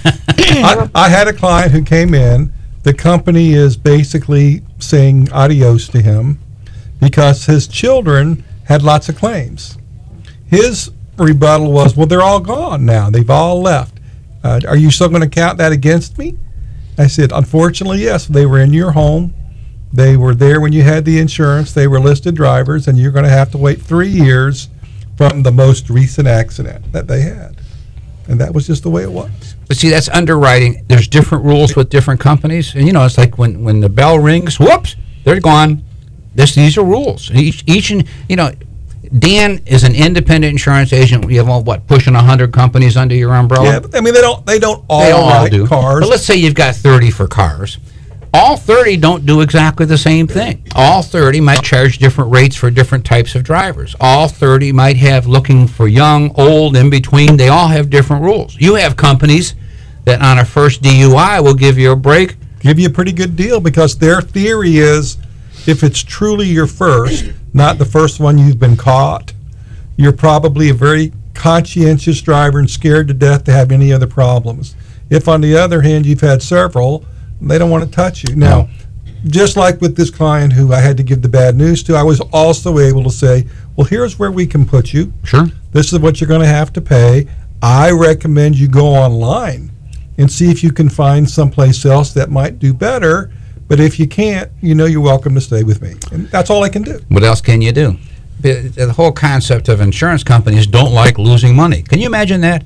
S9: I, I had a client who came in. The company is basically saying adios to him because his children had lots of claims. His rebuttal was, well, they're all gone now. They've all left. Uh, are you still going to count that against me? I said, unfortunately, yes. They were in your home. They were there when you had the insurance. They were listed drivers, and you're going to have to wait three years from the most recent accident that they had. And that was just the way it was.
S5: But see, that's underwriting. There's different rules with different companies, and you know, it's like when, when the bell rings, whoops, they're gone. This these are rules. Each each and you know, Dan is an independent insurance agent. You have what pushing a hundred companies under your umbrella.
S9: Yeah, but I mean, they don't they don't all
S5: They don't all
S9: write
S5: do.
S9: cars.
S5: But let's say you've got thirty for cars. All thirty don't do exactly the same thing. All thirty might charge different rates for different types of drivers. All thirty might have looking for young, old, in between. They all have different rules. You have companies that on a first D U I will give you a break.
S9: Give you a pretty good deal because their theory is if it's truly your first, not the first one you've been caught, you're probably a very conscientious driver and scared to death to have any other problems. If, on the other hand, you've had several, they don't want to touch you. Now, just like with this client who I had to give the bad news to, I was also able to say, well, here's where we can put you.
S5: Sure.
S9: This is what you're going to have to pay. I recommend you go online and see if you can find someplace else that might do better. But if you can't, you know you're welcome to stay with me. And that's all I can do.
S5: What else can you do? The, the whole concept of insurance companies don't like losing money. Can you imagine that?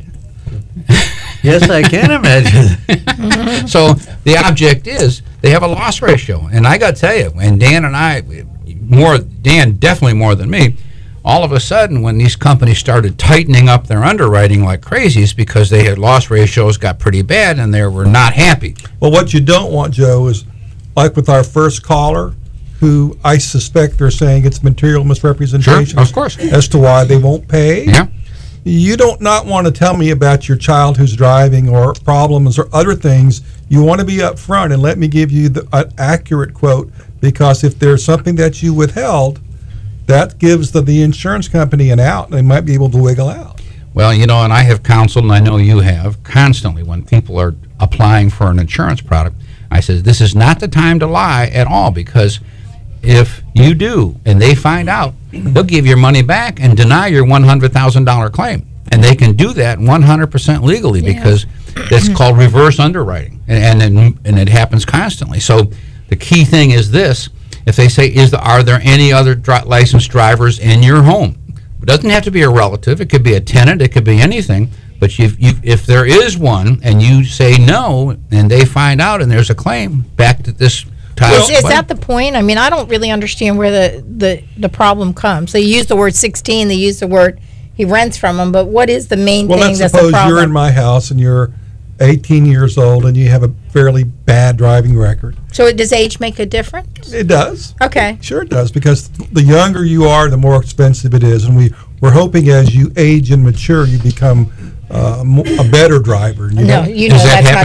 S12: Yes, I can imagine.
S5: So the object is they have a loss ratio, and I got to tell you, and Dan and I, more Dan definitely more than me, all of a sudden when these companies started tightening up their underwriting like crazies because they had loss ratios got pretty bad and they were not happy.
S9: Well, what you don't want, Joe, is like with our first caller, who I suspect they're saying it's material misrepresentation.
S5: Sure, of course.
S9: As to why they won't pay.
S5: Yeah.
S9: You don't not want to tell me about your child who's driving or problems or other things. You want to be up front and let me give you the an accurate quote, because if there's something that you withheld, that gives the, the insurance company an out. They might be able to wiggle out.
S5: Well, you know, and I have counseled, and I know you have, constantly when people are applying for an insurance product, I said, this is not the time to lie at all, because if you do and they find out, they'll give your money back and deny your one hundred thousand dollars claim. And they can do that one hundred percent legally because that's called reverse underwriting. And, and, and it happens constantly. So the key thing is this. If they say, is the, are there any other dri- licensed drivers in your home? It doesn't have to be a relative. It could be a tenant. It could be anything. But you've, you've, if there is one and you say no and they find out and there's a claim, back to this time.
S8: Is, is that the point? I mean, I don't really understand where the, the, the problem comes. They use the word sixteen, they use the word he rents from them, but what is the main
S9: Well,
S8: thing
S9: let's
S8: that's the
S9: suppose
S8: problem?
S9: you're in my house and you're eighteen years old and you have a fairly bad driving record.
S8: So it, does age make a difference?
S9: It does.
S8: Okay.
S9: Sure it does, because the younger you are, the more expensive it is. And we, we're hoping as you age and mature, you become uh, mo- a better driver. You
S8: No,
S9: know?
S8: you know that's not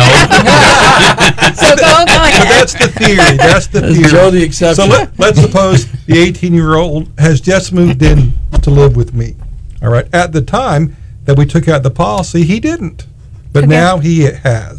S8: true. So go, go
S9: So
S8: ahead.
S9: that's the theory. That's the
S6: Is
S9: theory.
S6: Joe the exception?
S9: So let, let's suppose the eighteen-year-old has just moved in to live with me. All right. At the time that we took out the policy, he didn't, but
S8: Okay.
S9: now he has.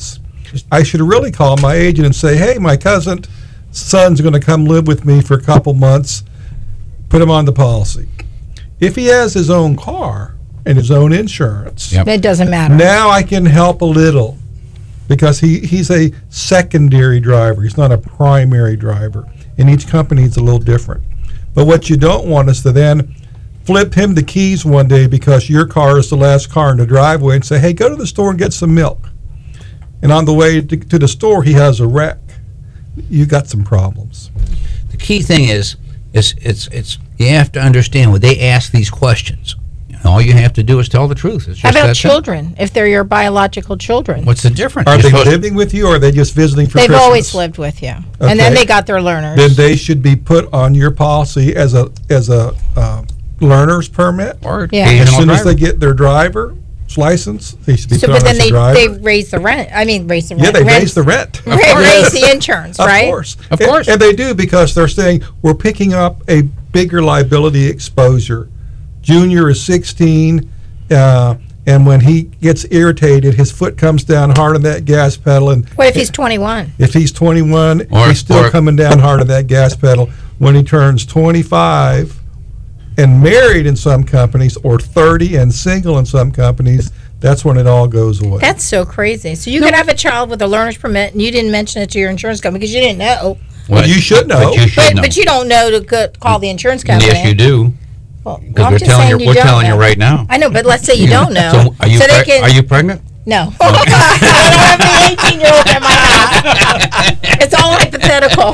S9: I should really call my agent and say, hey, my cousin son's going to come live with me for a couple months. Put him on the policy. If he has his own car and his own insurance,
S5: Yep.
S8: It doesn't matter.
S9: now I can help a little because he, he's a secondary driver. He's not a primary driver. And each company is a little different. But what you don't want is to then flip him the keys one day because your car is the last car in the driveway and say, hey, go to the store and get some milk. And on the way to, to the store, he has a wreck. You got some problems.
S5: The key thing is, is it's it's you have to understand when they ask these questions. All you have to do is tell the truth. It's just
S8: How about
S5: that simple.
S8: children? If they're your biological children,
S5: What's the difference?
S9: Are
S5: You're
S9: they
S5: supposed to-
S9: living with you or are they just visiting for
S8: they've
S9: Christmas?
S8: always lived with you,
S9: Okay.
S8: and then they got their learners.
S9: Then they should be put on your policy as a as a uh, learner's permit.
S5: or
S8: Yeah.
S9: As
S5: occasional
S9: soon as
S5: driver.
S9: they get their driver's license, they should be
S8: so,
S9: put
S8: but
S9: on
S8: then
S9: as a
S8: they
S9: driver.
S8: they raise the rent. I mean, raise the rent.
S9: yeah, they
S8: rent,
S9: raise the rent.
S8: ra- raise the insurance, right?
S9: Of course.
S5: Of
S9: And-
S5: course.
S9: And, they do because they're saying we're picking up a bigger liability exposure. Junior is sixteen, uh, and when he gets irritated, his foot comes down hard on that gas pedal. And
S8: What if he's twenty-one?
S9: if he's twenty-one,
S5: Or-
S9: he's still
S5: or-
S9: coming down hard on that gas pedal. When he turns twenty-five and married in some companies, or thirty and single in some companies, that's when it all goes away.
S8: That's so crazy. So you could have a child with a learner's permit, and you didn't mention it to your insurance company because you didn't know.
S9: Well, you should know.
S5: But you should
S8: But
S5: know.
S8: but you don't know to go, call the insurance company.
S5: Yes, you do.
S8: Well,
S5: Because
S8: I'm
S5: we're
S8: just
S5: telling
S8: saying
S5: you, we're
S8: don't
S5: telling you
S8: know.
S5: right now.
S8: I know, but let's say you don't know.
S5: So are you
S8: so they
S5: preg-
S8: can,
S5: are you pregnant?
S8: No. I don't have the eighteen-year-old at my house. It's all hypothetical.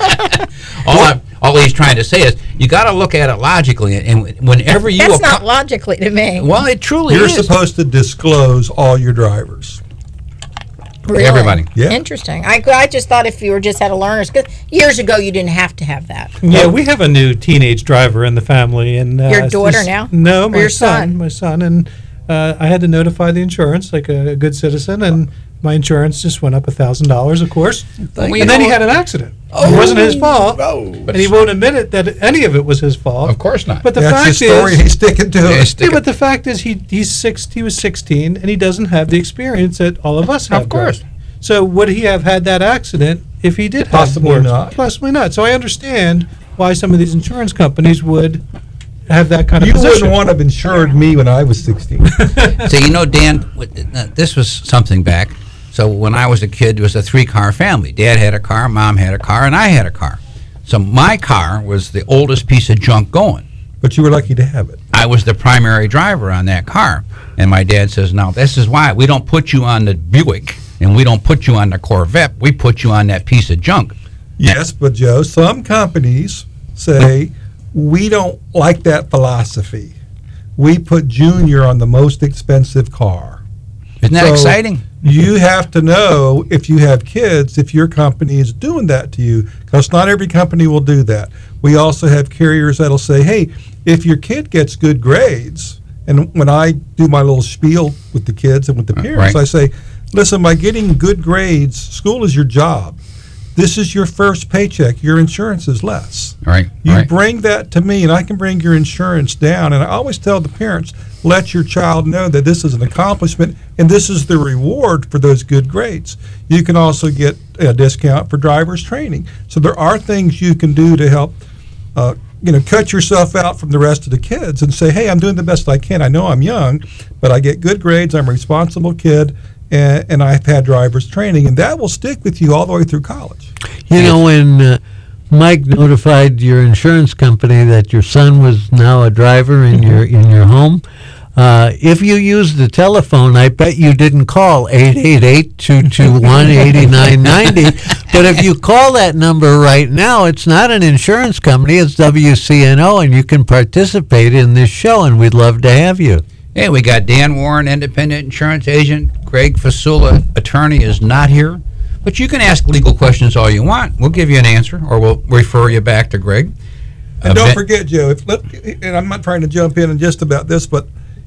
S5: All I'm, all he's trying to say is you got to look at it logically, and whenever you
S8: That's
S5: appro-
S8: not logically to me.
S5: well, it truly
S9: You're
S5: is.
S9: supposed to disclose all your drivers.
S8: Really?
S5: Everybody.
S9: Yeah.
S8: Interesting. I, I just thought if you were just had a learner's, because years ago you didn't have to have that.
S7: Yeah, we have a new teenage driver in the family, and uh,
S8: Your daughter
S7: this-
S8: now?
S7: No,
S8: Or
S7: my
S8: your
S7: son,
S8: son?
S7: my son, and uh, I had to notify the insurance like a, good citizen, and my insurance just went up a thousand dollars, of course.
S5: Well,
S7: and
S5: you
S7: then
S5: know
S7: he had an accident. It wasn't his fault,
S1: Oh.
S7: and he won't admit it that any of it was his fault.
S5: Of course not.
S7: But the
S9: That's
S7: fact
S9: his story.
S7: is,
S9: He's sticking to
S5: Yeah,
S9: it.
S5: stick
S7: yeah,
S5: it-
S7: but the fact is, he he's six. He was sixteen, and he doesn't have the experience that all of us have.
S5: Of course.
S7: driving. So would he have had that accident if he did have
S9: Possibly
S7: more-
S9: not.
S7: Possibly not. So I understand why some of these insurance companies would have that kind of
S9: You
S7: position.
S9: wouldn't want to have insured me when I was sixteen.
S5: So you know, Dan, what- uh, this was something back. So when I was a kid, it was a three-car family. Dad had a car, Mom had a car, and I had a car. So my car was the oldest piece of junk going.
S9: But you were lucky to have it.
S5: I was the primary driver on that car. And my dad says, now, this is why we don't put you on the Buick and we don't put you on the Corvette. We put you on that piece of junk.
S9: Yes, but Joe, some companies say we don't like that philosophy. We put Junior on the most expensive car.
S5: Isn't that
S9: So
S5: exciting?
S9: You have to know if you have kids, if your company is doing that to you, because not every company will do that. We also have carriers that'll say, hey, if your kid gets good grades, and when I do my little spiel with the kids and with the parents,
S5: right.
S9: I say, listen, by getting good grades, school is your job. This is your first paycheck. Your insurance is less.
S5: Right,
S9: You
S5: right.
S9: bring that to me, and I can bring your insurance down. And I always tell the parents, let your child know that this is an accomplishment, and this is the reward for those good grades. You can also get a discount for driver's training. So there are things you can do to help, uh, you know, cut yourself out from the rest of the kids and say, hey, I'm doing the best I can. I know I'm young, but I get good grades. I'm a responsible kid, and, and I've had driver's training, and that will stick with you all the way through college.
S12: You know, when uh, Mike notified your insurance company that your son was now a driver in your in your home, uh, if you used the telephone, I bet you didn't call eight eight eight, two two one, eight nine nine zero. But if you call that number right now, it's not an insurance company, it's W C N O, and you can participate in this show, and we'd love to have you.
S5: Hey, we got Dan Warren, independent insurance agent. Greg Fasula, attorney, is not here. But you can ask legal questions all you want. We'll give you an answer, or we'll refer you back to Greg.
S9: And
S5: Uh,
S9: don't
S5: Ben-
S9: forget, Joe, if, let, and I'm not trying to jump in on just about this, but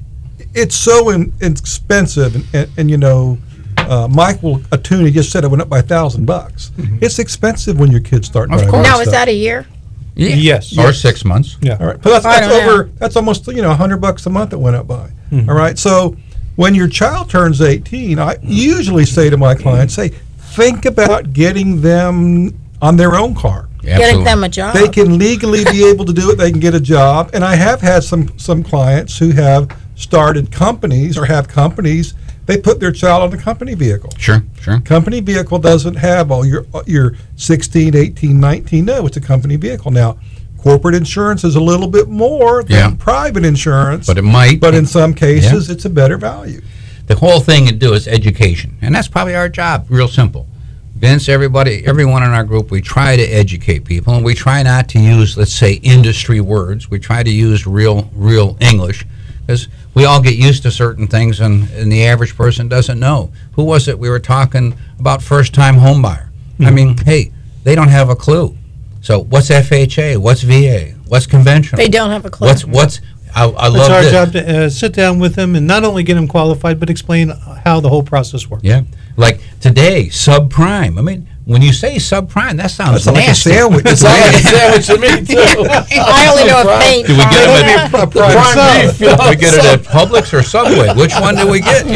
S9: it's so in, expensive. And, and, and, you know, uh, Michael Atuni just said it went up by a thousand bucks. It's expensive when your kids start
S5: Of
S9: driving.
S5: course.
S8: Now,
S9: and
S8: is
S9: stuff.
S8: that a year?
S5: Yeah.
S7: Yes.
S5: Or six months.
S7: Yeah.
S9: All right. But that's,
S8: I
S9: that's
S8: don't
S9: over,
S8: know.
S9: that's almost, you know, a hundred bucks a month it went up by. All right. So when your child turns eighteen, I usually say to my clients, say, think about getting them on their own car.
S8: Getting them a job.
S9: They can legally be able to do it. They can get a job. And I have had some, some clients who have started companies or have companies. They put their child on a company vehicle.
S5: Sure, sure.
S9: Company vehicle doesn't have all your your sixteen, eighteen, nineteen. No, it's a company vehicle. Now, corporate insurance is a little bit more than
S5: Yeah.
S9: private insurance.
S5: But it might.
S9: But in some cases,
S5: Yeah.
S9: it's a better value.
S5: The whole thing to do is education, and that's probably our job. Real simple. Vince, everybody, everyone in our group, we try to educate people, and we try not to use, let's say, industry words. We try to use real, real English, because we all get used to certain things, and, and the average person doesn't know. Who was it we were talking about? First-time home buyer. I mean, hey, they don't have a clue. So what's F H A? What's V A? What's conventional?
S8: They don't have a clue.
S5: What's what's? I, I
S7: It's
S5: love
S7: our
S5: this.
S7: job to uh, sit down with them and not only get them qualified, but explain how the whole process works.
S5: Yeah, like today, subprime. I mean, when you say subprime, that sounds
S9: That's like a
S5: nasty.
S9: sandwich.
S6: It's like a sandwich to me, too.
S8: I only know a faint.
S5: Do we get them
S7: A
S5: at,
S7: prime sub.
S5: do we get it at Publix or Subway? Which one do we get?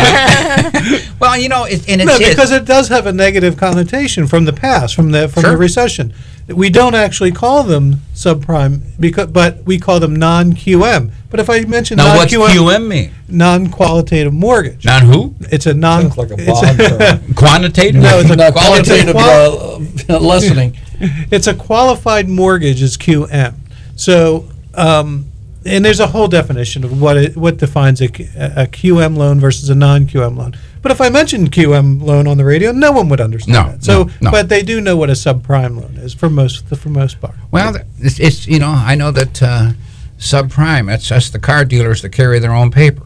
S5: Well, you know, it, and it's
S7: No,
S5: it-
S7: because it does have a negative connotation from the past, from the from
S5: Sure.
S7: the recession. We don't actually call them subprime, because, but we call them non-Q M. But if I mention
S5: now what's
S7: non-Q M,
S5: Q M mean?
S7: non-qualitative mortgage.
S5: Non who?
S7: It's a non.
S6: Sounds like a
S7: it's
S6: bond term.
S5: Quantitative?
S7: No, it's a
S6: Not
S7: qualitative-
S6: qualitative uh, lessening.
S7: It's a qualified mortgage is Q M. So, um, and there's a whole definition of what it, what defines a, Q- a Q M loan versus a non-Q M loan. But if I mentioned Q M loan on the radio, no one would understand
S5: No,
S7: that. So,
S5: no, no.
S7: but they do know what a subprime loan is for most for most part.
S5: Well, it's, it's you know, I know that uh, subprime. That's that's the car dealers that carry their own paper.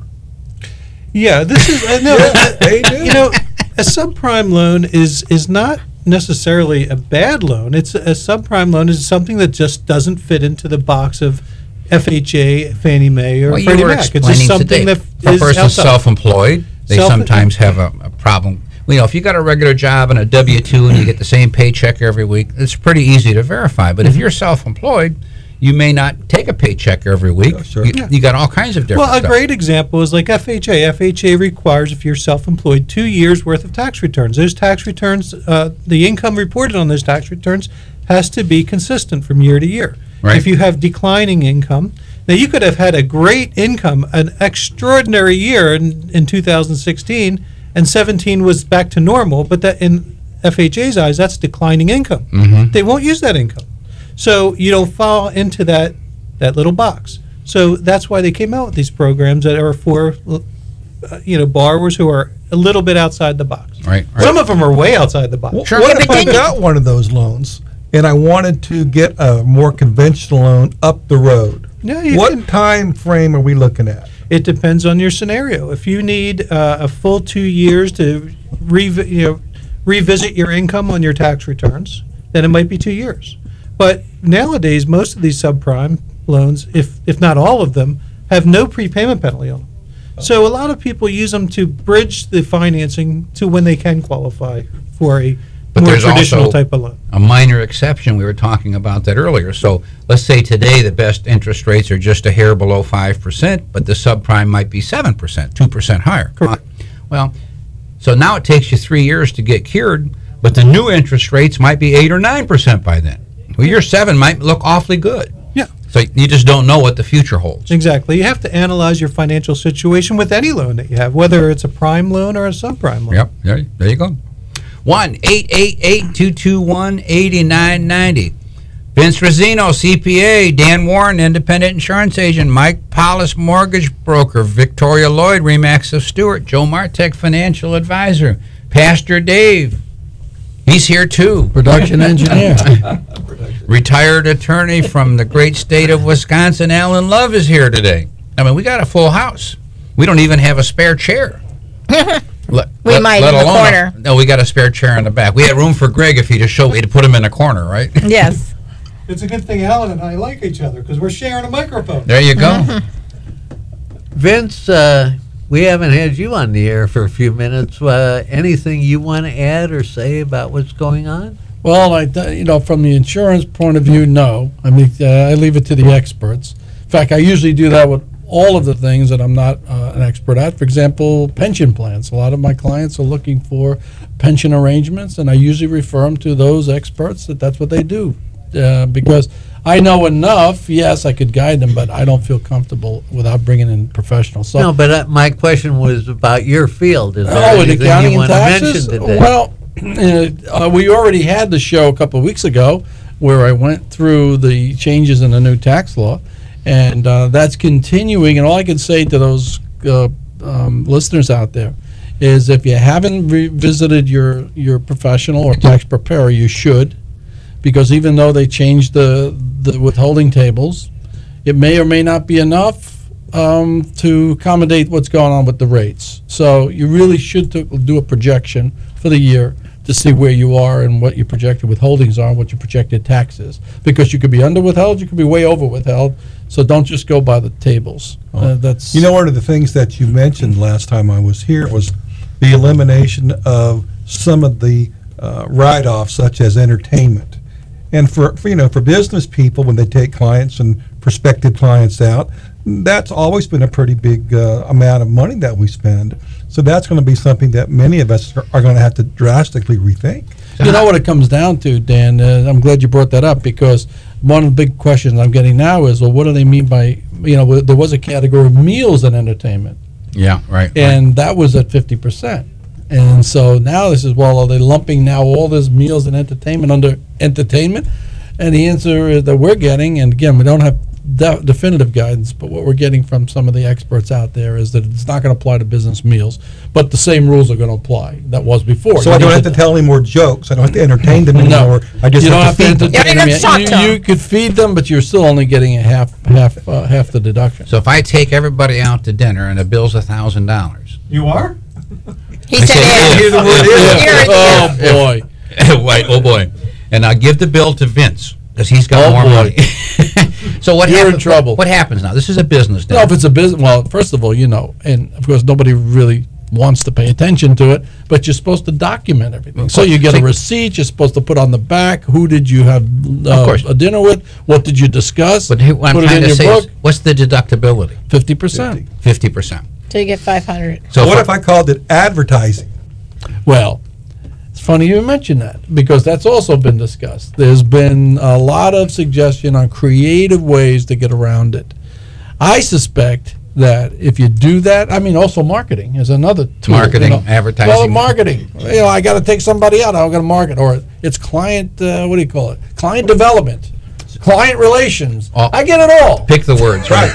S7: Yeah, this is uh, no, uh,
S9: They do.
S7: you know, a subprime loan is is not necessarily a bad loan. It's a subprime loan is something that just doesn't fit into the box of F H A, Fannie Mae, or
S5: Well, you
S7: Freddie
S5: were
S7: Mac. It's just
S5: explaining
S7: something
S5: today.
S7: that
S5: A
S7: is
S5: person's
S7: outside.
S5: self-employed. They
S7: Self-
S5: sometimes have a, a problem. You know, if you got a regular job and a W two and you get the same paycheck every week, it's pretty easy to verify. But if you're self-employed, you may not take a paycheck every week.
S9: Yeah, sure.
S5: You,
S7: Yeah.
S5: you got all kinds of different
S7: Well, a
S5: stuff.
S7: great example is like F H A. F H A requires, if you're self-employed, two years worth of tax returns. Those tax returns, uh, the income reported on those tax returns has to be consistent from year to year.
S5: Right.
S7: If you have declining income, now you could have had a great income, an extraordinary year in, in two thousand sixteen, and seventeen was back to normal, but that in F H A's eyes, that's declining income.
S5: Mhm.
S7: They won't use that income. So you don't fall into that that little box. So that's why they came out with these programs that are for, uh, you know, borrowers who are a little bit outside the box.
S5: Right, right.
S7: Some of them are way outside the box.
S5: Sure.
S9: What
S8: Yeah,
S9: if
S8: but
S9: I
S8: then you-
S9: got one of those loans and I wanted to get a more conventional loan up the road?
S7: Yeah, you
S9: What
S7: can-
S9: time frame are we looking at?
S7: It depends on your scenario. If you need uh, a full two years to revi- you know, revisit your income on your tax returns, then it might be two years. But nowadays, most of these subprime loans, if if not all of them, have no prepayment penalty on them. So a lot of people use them to bridge the financing to when they can qualify for a
S5: But
S7: more
S5: there's
S7: traditional
S5: also
S7: type of loan.
S5: a minor exception. We were talking about that earlier. So let's say today the best interest rates are just a hair below five percent, but the subprime might be seven percent, two percent higher.
S7: Correct.
S5: Well, so now it takes you three years to get cured, but the new interest rates might be eight or nine percent by then. Well, your seven might look awfully good.
S7: Yeah.
S5: So you just don't know what the future holds.
S7: Exactly. You have to analyze your financial situation with any loan that you have, whether it's a prime loan or a subprime loan.
S5: Yep, there, there you go. one eight eight eight, two two one, eight nine nine zero. Vince Rosino, C P A. Dan Warren, independent insurance agent. Mike Paulus, mortgage broker. Victoria Lloyd, Remax of Stewart. Joe Martek, financial advisor. Pastor Dave, he's here too.
S6: Production engineer.
S5: Retired attorney from the great state of Wisconsin. Alan Love is here today. I mean, we got a full house. We don't even have a spare chair. Let,
S8: We might in the
S5: alone
S8: corner.
S5: A, no, we got a spare chair in the back. We had room for Greg if he just showed me to put him in a corner, right?
S8: Yes.
S7: It's a good thing Alan and I like each other because we're sharing a microphone.
S5: There you go.
S12: Vince, uh, we haven't had you on the air for a few minutes. Uh, anything you want to add or say about what's going on?
S6: Well, I, th- you know, from the insurance point of view, no. I mean, uh, I leave it to the experts. In fact, I usually do that with all of the things that I'm not uh, an expert at. For example, pension plans. A lot of my clients are looking for pension arrangements, and I usually refer them to those experts that that's what they do. Uh, because I know enough, yes, I could guide them, but I don't feel comfortable without bringing in professionals. So,
S12: No, but uh, my question was about your field. Is there
S6: oh, in
S12: anything
S6: accounting
S12: you
S6: and
S12: want to
S6: taxes?
S12: mention today?
S6: Well, uh, we already had the show a couple of weeks ago where I went through the changes in the new tax law, and uh, that's continuing. And all I can say to those uh, um, listeners out there is if you haven't revisited your, your professional or tax preparer, you should, because even though they changed the, the withholding tables, it may or may not be enough um, to accommodate what's going on with the rates. So you really should to- do a projection for the year to see where you are and what your projected withholdings are and what your projected tax is. Because you could be under withheld, you could be way over withheld, so don't just go by the tables. Uh, that's
S9: You know, one of the things that you mentioned last time I was here was the elimination of some of the uh, write-offs, such as entertainment. And for, for, you know, for business people, when they take clients and prospective clients out, that's always been a pretty big uh, amount of money that we spend. So that's going to be something that many of us are, are going to have to drastically rethink.
S6: You know what it comes down to, Dan? Uh, I'm glad you brought that up, because one of the big questions I'm getting now is, well, what do they mean by, you know, there was a category of meals and entertainment,
S5: Yeah, right. right.
S6: and that was at fifty percent. And so now this is, well, are they lumping now all this meals and entertainment under entertainment? And the answer is that we're getting, and again, we don't have de- definitive guidance, but what we're getting from some of the experts out there is that it's not going to apply to business meals, but the same rules are going to apply that was before.
S9: So
S6: You
S9: I don't
S6: need
S9: have to tell any more jokes. I don't have to entertain them anymore. I just
S6: you don't
S9: have to feed them.
S6: entertain
S8: Yeah, you
S6: them
S8: have to talk
S6: yet.
S8: to
S6: You,
S8: 'em.
S6: you could feed them, but you're still only getting a half, half, uh, half the deduction.
S5: So if I take everybody out to dinner and the bill's a thousand dollars,
S7: You are?
S8: He
S5: I
S8: said,
S5: said,
S8: "If."
S5: hear the word
S8: if. Here it
S6: Oh
S8: is.
S6: boy!
S5: wait, oh boy, and I give the bill to Vince because he's got
S6: Oh,
S5: more
S6: boy.
S5: money. So what
S6: You're in
S5: happens?
S6: trouble.
S5: What happens now? This is a business.
S6: No,
S5: dinner.
S6: if it's a business, well, first of all, you know, and of course nobody really wants to pay attention to it, but you're supposed to document everything. So you get a
S5: So-
S6: receipt. You're supposed to put on the back who did you have uh,
S5: course.
S6: a dinner with, what did you discuss,
S5: But here, what I'm
S6: put it
S5: trying
S6: in
S5: to
S6: your
S5: say
S6: book.
S5: is, what's the deductibility?
S6: Fifty percent.
S5: Fifty percent.
S8: So you get five hundred.
S5: So
S9: What
S5: if
S9: if I called it advertising?
S6: Well, it's funny you mention that, because that's also been discussed. There's been a lot of suggestion on creative ways to get around it. I suspect that if you do that, I mean, also marketing is another tool.
S5: Marketing,
S6: you know.
S5: advertising.
S6: Well, marketing. You know, I got to take somebody out. I'm going to market, or it's client. Uh, what do you call it? Client development, client relations.
S5: Oh.
S6: I get it all.
S5: pick the words, right?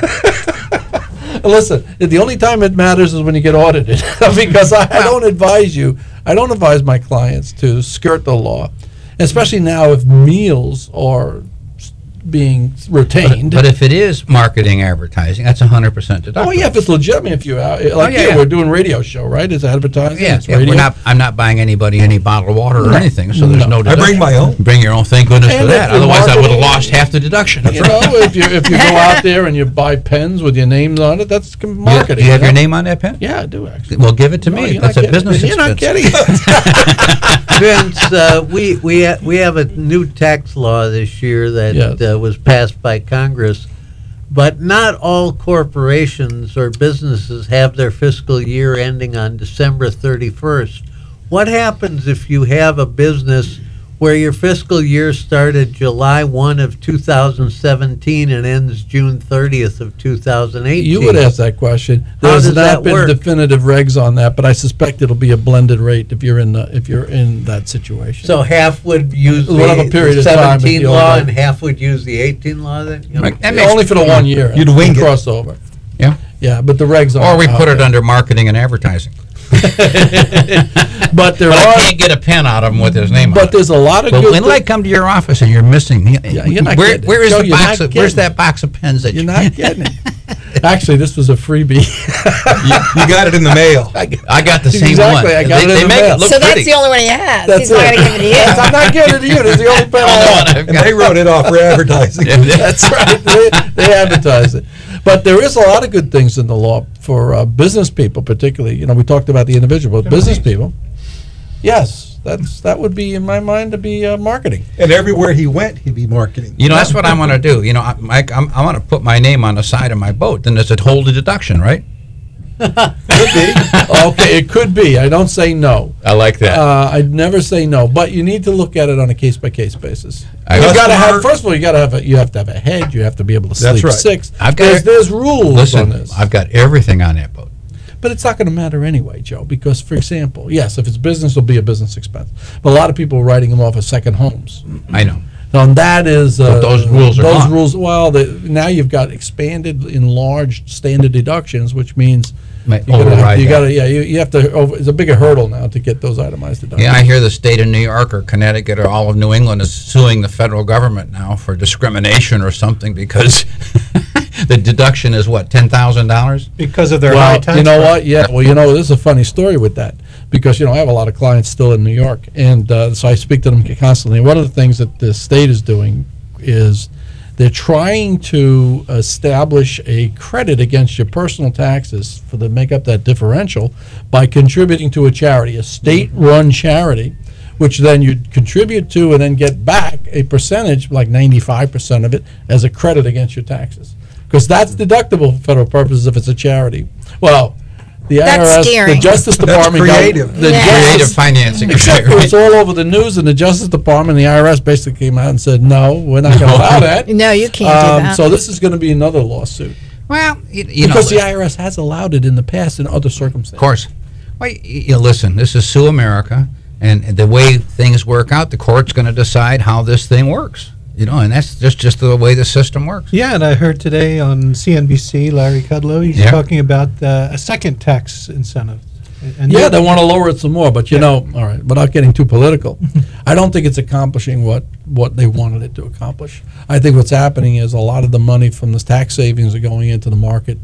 S6: Listen, the only time it matters is when you get audited, because I, I don't advise you, I don't advise my clients to skirt the law, especially now if meals are s- being retained.
S5: But if it is marketing advertising, that's a hundred percent deductible.
S6: Oh, yeah, if it's legitimate, if you, uh, like
S5: yeah,
S6: here,
S5: yeah.
S6: we're doing radio show, right? It's advertising,
S5: Yeah,
S6: it's
S5: yeah,
S6: radio.
S5: we're not. I'm not buying anybody any bottled water or
S6: No.
S5: anything, so there's
S6: No.
S5: no.
S9: I
S5: deduction.
S9: bring my own.
S5: Bring your own. Thank goodness
S6: And
S5: for
S6: if
S5: that.
S6: you're
S5: Otherwise, I would have
S6: marketing-
S5: lost half the deduction.
S6: You know, if you, if you go out there and you buy pens with your names on it, that's com- marketing.
S5: Do you have your
S6: know?
S5: name on that pen?
S6: Yeah, I do, actually.
S5: Well, give it to
S6: No,
S5: me.
S6: you're
S5: That's
S6: not
S5: a business
S6: getting- You're not
S5: expense.
S6: getting it.
S12: Vince, uh, we we ha- we have a new tax law this year that
S6: Yes.
S12: uh, was passed by Congress, but not all corporations or businesses have their fiscal year ending on December thirty-first. What happens if you have a business where your fiscal year started July first of two thousand seventeen and ends June thirtieth of two thousand eighteen?
S6: You would ask that question.
S12: How
S6: There's
S12: does
S6: not
S12: that
S6: been
S12: work?
S6: definitive regs on that, but I suspect it'll be a blended rate if you're in the, if you're in that situation.
S12: So half would use
S6: We'll have a
S12: the
S6: period
S12: the
S6: of time if
S12: seventeen
S6: you
S12: law
S6: don't-
S12: and half would use the eighteen law then? You know?
S5: Right. That
S6: Yeah,
S5: makes-
S6: only for the one year.
S9: You'd wing it.
S6: Crossover.
S5: Yeah.
S6: Yeah, but the regs are.
S5: Or we put it under marketing and advertising.
S6: But there
S5: But I
S6: are,
S5: can't get a pen out of him with his name on
S6: but
S5: it.
S6: there's a lot of
S5: But
S6: good.
S5: when
S6: thi-
S5: I come to your office and you're missing,
S6: Yeah, you're not
S5: where,
S6: getting it.
S5: where is
S6: Joe,
S5: the
S6: you're
S5: box?
S6: not
S5: Of, where's
S6: getting
S5: that box of pens that
S6: You're
S5: you?
S6: not getting it. Actually, this was a freebie.
S9: You, you got it in the mail.
S5: I got the same
S6: Exactly,
S5: one.
S6: I got
S5: they,
S6: it in
S5: they
S6: the
S5: make
S6: mail.
S5: it look
S8: So that's
S5: pretty.
S8: the only one he has.
S6: That's
S8: He's not
S6: it.
S8: going to give it to you.
S6: Yes, I'm not giving it to you. It's the only pen I
S5: Only
S6: have.
S5: one I've
S9: And
S5: got.
S9: they wrote it off for advertising.
S6: That's right. They, they advertise it. But there is a lot of good things in the law for uh, business people, particularly. You know, we talked about the individual, but business people. Yes, That's that would be in my mind to be uh, marketing.
S9: And everywhere he went, he'd be marketing.
S5: You know, that's what I'm going to do. You know, I, Mike, I'm, I want to put my name on the side of my boat. Then there's a whole deduction, right?
S6: Could be. Okay, it could be. I don't say no.
S5: I like that.
S6: Uh, I'd never say no, but you need to look at it on a case by case basis.
S5: I-
S6: You got to
S9: Customer-
S6: have. First of all, you got to have. A, you have to have a head. You have to be able to
S9: That's
S6: sleep
S9: right.
S6: six.
S5: I've got
S6: there's,
S5: it.
S6: there's rules
S5: Listen,
S6: on this.
S5: I've got everything on that boat.
S6: But it's not going to matter anyway, Joe, because, for example, yes, if it's business, it'll be a business expense. But a lot of people are writing them off as second homes.
S5: I know.
S6: And that is uh,
S5: But those rules are
S6: those
S5: gone.
S6: rules. Well, the, now you've got expanded, enlarged standard deductions, which means
S5: Might
S6: you gotta have,
S5: override
S6: you
S5: that.
S6: got to yeah you, you have to. Over, it's a bigger hurdle now to get those itemized deductions.
S5: Yeah, I hear the state of New York or Connecticut or all of New England is suing the federal government now for discrimination or something because the deduction is what, ten thousand dollars?
S7: Because of their high
S6: Well,
S7: tax
S6: you know
S7: rate.
S6: what? Yeah. Well, you know, there's a funny story with that because you know I have a lot of clients still in New York, and uh, so I speak to them constantly. One of the things that the state is doing is they're trying to establish a credit against your personal taxes for to make up that differential by contributing to a charity, a state-run charity, which then you contribute to and then get back a percentage, like ninety-five percent of it, as a credit against your taxes. Because that's deductible for federal purposes if it's a charity. Well, the
S8: That's
S6: I R S, the
S8: steering.
S6: Justice
S9: That's
S6: Department, got-
S9: creative.
S6: the
S8: Yeah.
S5: Creative
S6: Justice,
S5: financing.
S6: except for it's all over the news, and the Justice Department, and the I R S basically came out and said, no, we're not going to allow that.
S8: No, you can't do
S6: Um,
S8: that.
S6: So this is going to be another lawsuit.
S5: Well, you, you know,
S6: Because the I R S has allowed it in the past in other circumstances.
S5: of course. Well, y- you know, listen, this is Sue America, and the way things work out, the court's going to decide how this thing works. You know, and that's just, just the way the system works.
S7: Yeah, and I heard today on C N B C, Larry Kudlow, he's
S5: Yeah.
S7: talking about uh, a second tax incentive. And
S6: Yeah, they want to lower it some more, but you know, all right, without getting too political, I don't think it's accomplishing what, what they wanted it to accomplish. I think what's happening is a lot of the money from the tax savings are going into the market,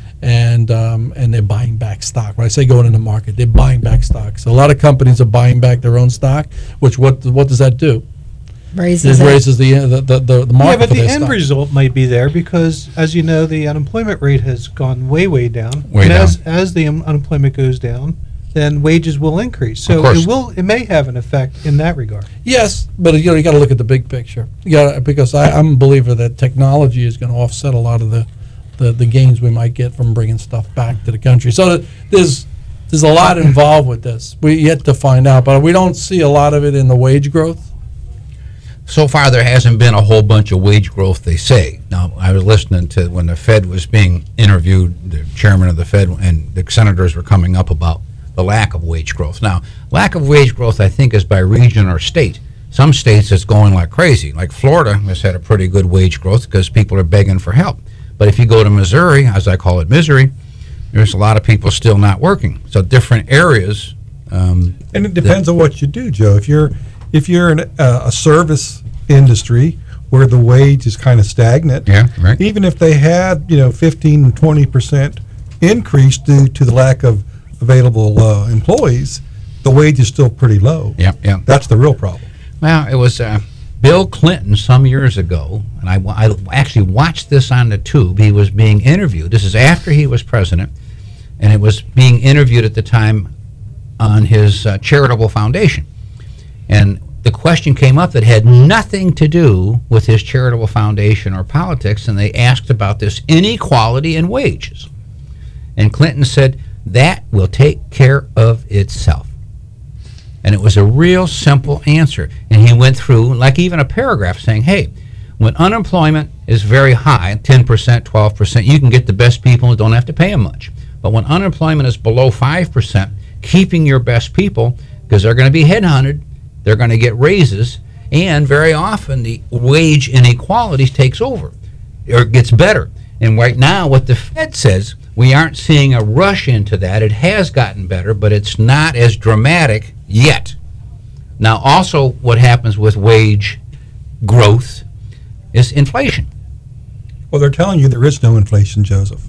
S6: and um, and they're buying back stock. When I say going into the market, they're buying back stock. So a lot of companies are buying back their own stock, which what what does that do?
S8: Raises
S6: It
S8: it.
S6: raises the the the, the, the market
S7: Yeah, but
S6: for
S7: the
S6: their
S7: end
S6: stock.
S7: result might be there because, as you know, the unemployment rate has gone way, way down.
S5: Way
S7: and
S5: down.
S7: as as the um, unemployment goes down, then wages will increase. So
S5: course.
S7: it will, it may have an effect in that regard.
S6: Yes, but you know you got to look at the big picture. You got because I, I'm a believer that technology is going to offset a lot of the, the, the gains we might get from bringing stuff back to the country. So that there's there's a lot involved with this. We yet to find out, but we don't see a lot of it in the wage growth.
S5: So far, there hasn't been a whole bunch of wage growth, they say. Now, I was listening to when the Fed was being interviewed, the chairman of the Fed and the senators were coming up about the lack of wage growth. Now, lack of wage growth, I think, is by region or state. Some states it's going like crazy. Like Florida has had a pretty good wage growth because people are begging for help. But if you go to Missouri, as I call it, misery, there's a lot of people still not working. So different areas. Um,
S9: And it depends on what you do, Joe. If you're if you're in a, a service industry where the wage is kind of stagnant,
S5: Yeah, right.
S9: even if they had, you know, fifteen, twenty percent increase due to the lack of available uh, employees, the wage is still pretty low.
S5: yeah, yeah.
S9: That's the real problem.
S5: Well, it was uh, Bill Clinton some years ago, and I, wa- I actually watched this on the tube. He was being interviewed. This is after he was president, and it was being interviewed at the time on his uh, charitable foundation. And the question came up that had nothing to do with his charitable foundation or politics, and they asked about this inequality in wages. And Clinton said, that will take care of itself. And it was a real simple answer. And he went through, like even a paragraph saying, hey, when unemployment is very high, ten percent, twelve percent, you can get the best people and don't have to pay them much. But when unemployment is below five percent, keeping your best people, because they're going to be headhunted, they're going to get raises, and very often the wage inequality takes over or gets better. And right now, what the Fed says, we aren't seeing a rush into that. It has gotten better, but it's not as dramatic yet. Now, also, what happens with wage growth is inflation.
S9: Well, they're telling you there is no inflation, Joseph.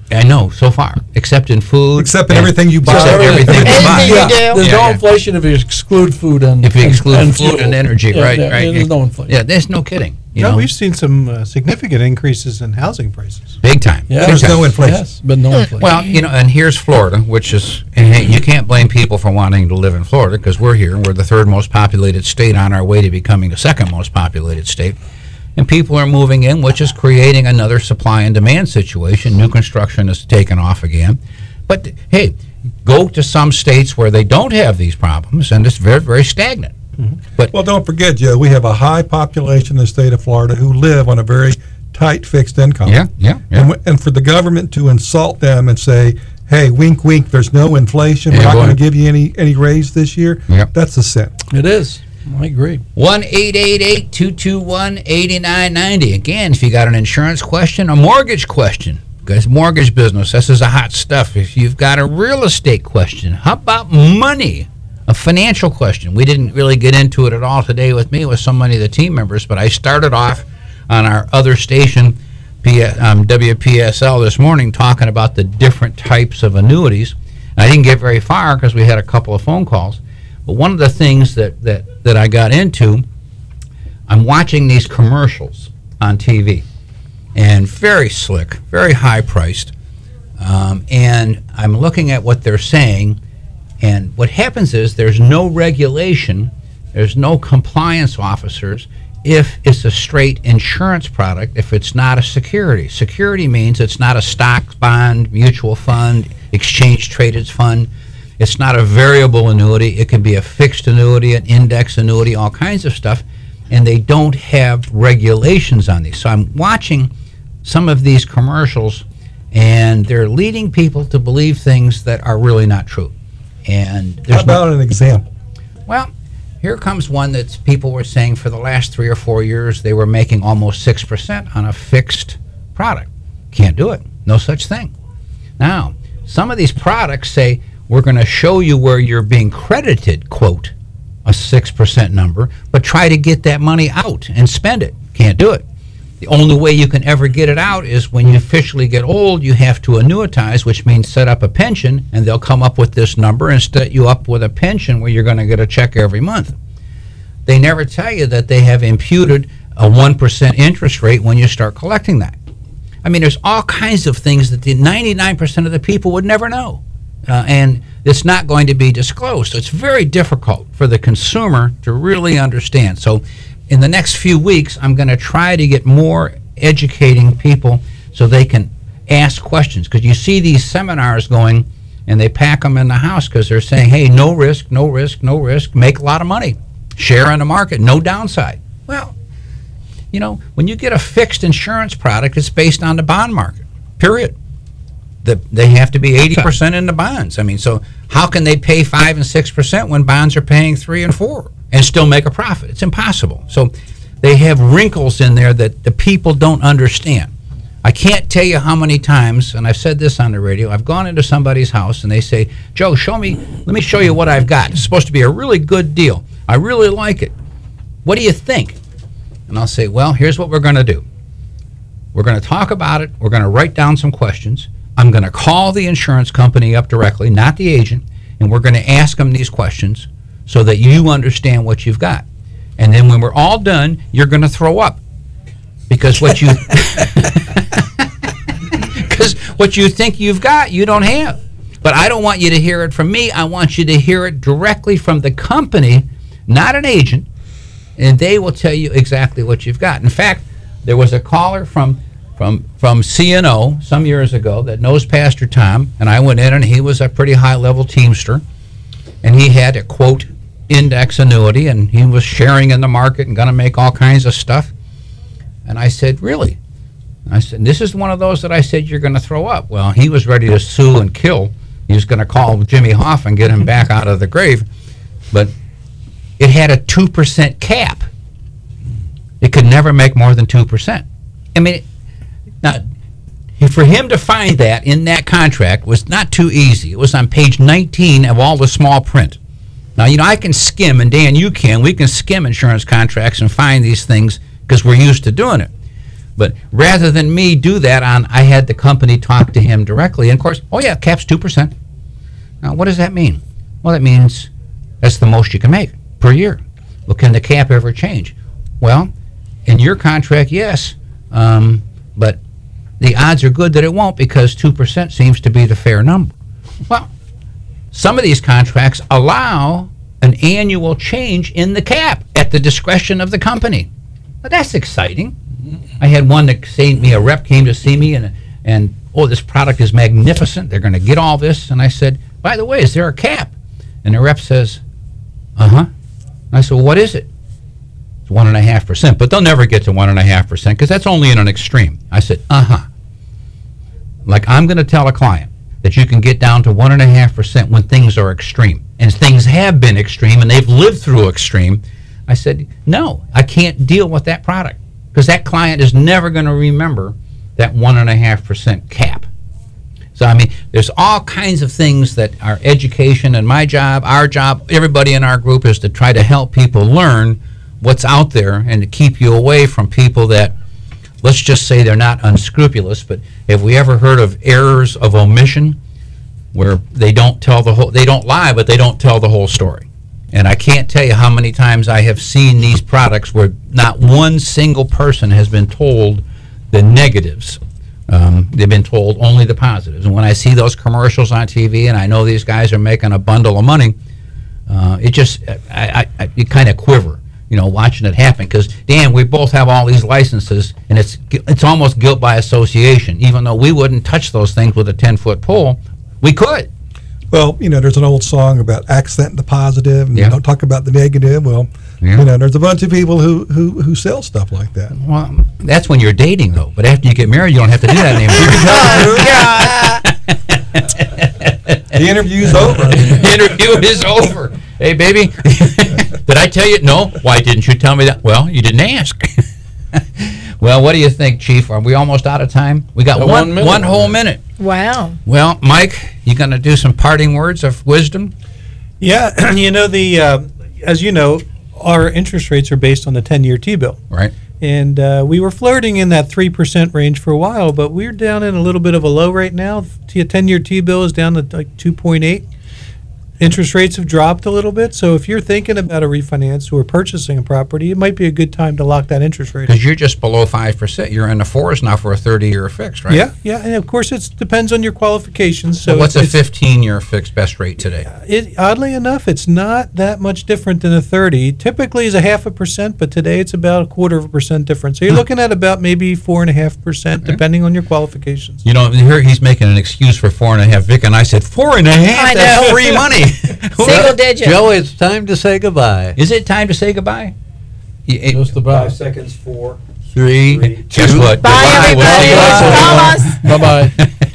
S5: I know, so far, except in food.
S9: Except in
S5: and-
S9: everything you buy.
S5: Except everything you
S8: Anything
S5: buy.
S8: you
S6: Yeah,
S8: do.
S6: there's
S5: Yeah,
S6: no
S5: yeah.
S6: inflation if you exclude food and
S5: If you
S6: and-
S5: exclude
S6: and
S5: food
S6: fuel.
S5: and energy,
S6: Yeah,
S5: right,
S6: yeah,
S5: right.
S6: There's no inflation.
S5: Yeah, there's no kidding. You
S7: No,
S5: know,
S7: we've seen some uh, significant increases in housing prices.
S5: big time.
S6: Yeah.
S5: big
S9: There's
S5: time.
S9: no inflation.
S6: Yes, but no inflation.
S5: Well, you know, and here's Florida, which is, and hey, you can't blame people for wanting to live in Florida because we're here. We're the third most populated state on our way to becoming the second most populated state. And people are moving in, which is creating another supply and demand situation. New construction is taking off again. But hey, go to some states where they don't have these problems, and it's very, very stagnant. But
S9: Well, don't forget, Joe, we have a high population in the state of Florida who live on a very tight fixed income.
S5: yeah, yeah, yeah.
S9: And, w- and for the government to insult them and say, hey, wink, wink, there's no inflation, we're
S5: Yeah,
S9: not
S5: go
S9: going to
S5: ahead.
S9: give you any, any raise this year,
S5: Yep.
S9: that's a sin.
S6: It is. I agree.
S5: one eight eight eight, two two one, eight nine nine zero. Again, if you got an insurance question, a mortgage question, because mortgage business, this is a hot stuff. If you've got a real estate question, how about money? A financial question. We didn't really get into it at all today with me, with so many of the team members, but I started off on our other station, P- um, W P S L, this morning talking about the different types of annuities. And I didn't get very far because we had a couple of phone calls. But one of the things that, that, that I got into, I'm watching these commercials on T V, and very slick, very high priced, um, and I'm looking at what they're saying, and what happens is there's no regulation, there's no compliance officers if it's a straight insurance product, if it's not a security. Security means it's not a stock, bond, mutual fund, exchange traded fund. It's not a variable annuity. It can be a fixed annuity, an index annuity, all kinds of stuff, and they don't have regulations on these. So I'm watching some of these commercials, and they're leading people to believe things that are really not true. And
S9: How
S5: there's no,
S9: about an example?
S5: well, here comes one that people were saying for the last three or four years they were making almost six percent on a fixed product. Can't do it. No such thing. Now, some of these products say, we're going to show you where you're being credited, quote, a six percent number, but try to get that money out and spend it. Can't do it. The only way you can ever get it out is when you officially get old, you have to annuitize, which means set up a pension, and they'll come up with this number and set you up with a pension where you're going to get a check every month. They never tell you that they have imputed a one percent interest rate when you start collecting that. I mean, there's all kinds of things that the ninety-nine percent of the people would never know. Uh, and it's not going to be disclosed. So it's very difficult for the consumer to really understand. So in the next few weeks, I'm going to try to get more educating people so they can ask questions. Because you see these seminars going, and they pack them in the house because they're saying, hey, no risk, no risk, no risk, make a lot of money, share in the market, no downside. Well, you know, when you get a fixed insurance product, it's based on the bond market, period. The, they have to be eighty percent in the bonds. I mean, so how can they pay five and six percent when bonds are paying three and four and still make a profit? It's impossible. So they have wrinkles in there that the people don't understand. I can't tell you how many times, and I've said this on the radio, I've gone into somebody's house and they say, Joe, show me, let me show you what I've got. It's supposed to be a really good deal. I really like it. What do you think? And I'll say, well, here's what we're going to do. We're going to talk about it. We're going to write down some questions. I'm going to call the insurance company up directly, not the agent, and we're going to ask them these questions so that you understand what you've got. And then when we're all done, you're going to throw up. Because what you because what you think you've got, you don't have. But I don't want you to hear it from me. I want you to hear it directly from the company, not an agent, and they will tell you exactly what you've got. In fact, there was a caller from from from C N O some years ago that knows Pastor Tom, and I went in, and he was a pretty high-level teamster, and he had a, quote, index annuity, and he was sharing in the market and going to make all kinds of stuff. And I said, really? And I said, this is one of those that I said you're going to throw up. Well, he was ready to sue and kill. He was going to call Jimmy Hoff and get him back out of the grave. But it had a two percent cap. It could never make more than two percent. I mean, now, for him to find that in that contract was not too easy. It was on page nineteen of all the small print. Now, you know, I can skim, and Dan, you can. We can skim insurance contracts and find these things because we're used to doing it. But rather than me do that, on I had the company talk to him directly. And of course, oh yeah, cap's two percent. Now, what does that mean? Well, that means that's the most you can make per year. Well, can the cap ever change? Well, in your contract, yes, um, but the odds are good that it won't, because two percent seems to be the fair number. Well, some of these contracts allow an annual change in the cap at the discretion of the company. Well, that's exciting. I had one that say me, a rep came to see me, and and oh, this product is magnificent. They're going to get all this. And I said, by the way, is there a cap? And the rep says, uh-huh. And I said, well, what is it? It's one and a half percent, but they'll never get to one and a half percent because that's only in an extreme. I said, uh-huh. Like, I'm going to tell a client that you can get down to one and a half percent when things are extreme, and things have been extreme, and they've lived through extreme. I said, no, I can't deal with that product, because that client is never going to remember that one and a half percent cap. So, I mean, there's all kinds of things that our education and my job, our job, everybody in our group is to try to help people learn what's out there and to keep you away from people that, let's just say they're not unscrupulous, but have we ever heard of errors of omission, where they don't tell the whole, they don't lie, but they don't tell the whole story? And I can't tell you how many times I have seen these products where not one single person has been told the negatives. Um, they've been told only the positives. And when I see those commercials on T V and I know these guys are making a bundle of money, uh, it just, I, I, I, you kind of quiver, you know, watching it happen. Because, Dan, we both have all these licenses, and it's it's almost guilt by association. Even though we wouldn't touch those things with a ten-foot pole, we could.
S9: Well, you know, there's an old song about accent the positive, and
S5: Yeah.
S9: don't talk about the negative. Well,
S5: Yeah.
S9: you know, there's a bunch of people who, who, who sell stuff like that.
S5: Well, that's when you're dating, though. But after you get married, you don't have to do that anymore.
S9: The interview's over.
S5: The interview is over. Hey, baby, did I tell you? No. Why didn't you tell me that? Well, you didn't ask. Well, what do you think, Chief? Are we almost out of time? We got
S6: Got
S5: one
S6: one minute.
S5: one whole minute.
S8: Wow.
S5: Well, Mike, you going to do some parting words of wisdom?
S7: Yeah, you know, the uh, as you know, our interest rates are based on the ten-year T-bill.
S5: Right.
S7: And uh, we were flirting in that three percent range for a while, but we're down in a little bit of a low right now. T- ten-year T-bill is down to like two point eight. Interest rates have dropped a little bit, so if you're thinking about a refinance or purchasing a property, it might be a good time to lock that interest rate.
S5: Because you're just below five percent. You're in the fours now for a thirty-year fixed, right?
S7: Yeah, yeah, and of course it depends on your qualifications. So
S5: So what's a
S7: it's- it's-
S5: fifteen-year fixed best rate today?
S7: It, oddly enough, it's not that much different than a thirty. Typically, is a half a percent, but today it's about a quarter of a percent difference. So you're looking at about maybe four and a half percent, depending on your qualifications.
S5: You know, here he's making an excuse for four and a half. Vic and I said, four and a half?
S8: I
S5: That's
S8: know.
S5: free money.
S8: Single digit.
S12: Joe, it's time to say goodbye.
S5: Is it time to say goodbye? Y- it-
S6: Just about.
S11: Five seconds, four.
S5: Three.
S11: Three.
S5: Guess what?
S8: Bye, everybody. Call us.
S6: Bye-bye.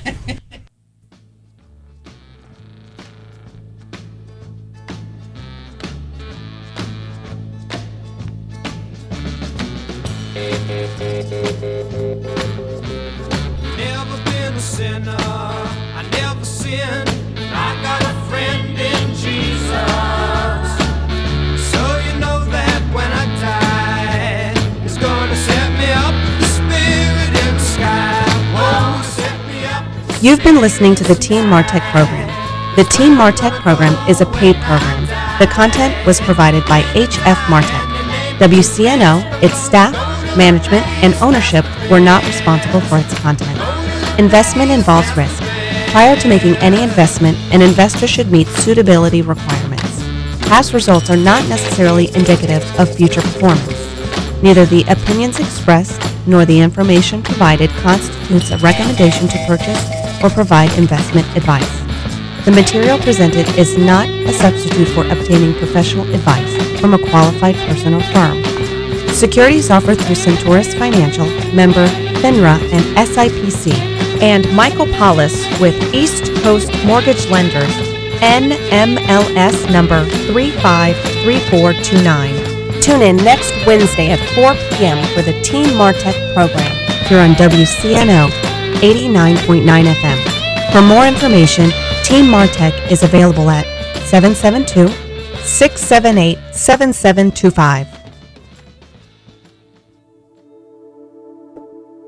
S4: Never been a sinner, I never sinned. I got a friend in Jesus. So you know that when I die, He's gonna set me up, the Spirit in the sky. Won't set me up.
S3: You've been listening to the Team Martech program. The Team Martech program is a paid program. The content was provided by H F Martech. W C N O, its staff, management, and ownership were not responsible for its content. Investment involves risk. Prior to making any investment, an investor should meet suitability requirements. Past results are not necessarily indicative of future performance. Neither the opinions expressed nor the information provided constitutes a recommendation to purchase or provide investment advice. The material presented is not a substitute for obtaining professional advice from a qualified person or firm. Securities offered through Centaurus Financial, member FINRA and S I P C, and Michael Paulus with East Coast Mortgage Lenders, N M L S number three five three four two nine. Tune in next Wednesday at four p.m. for the Team Martech program here on W C N O eighty-nine point nine F M. For more information, Team Martech is available at seven seven two, six seven eight, seven seven two five.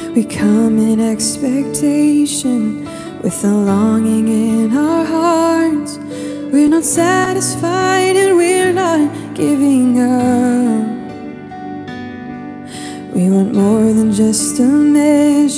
S13: We come in expectation with a longing in our hearts. We're not satisfied and we're not giving up. We want more than just a measure.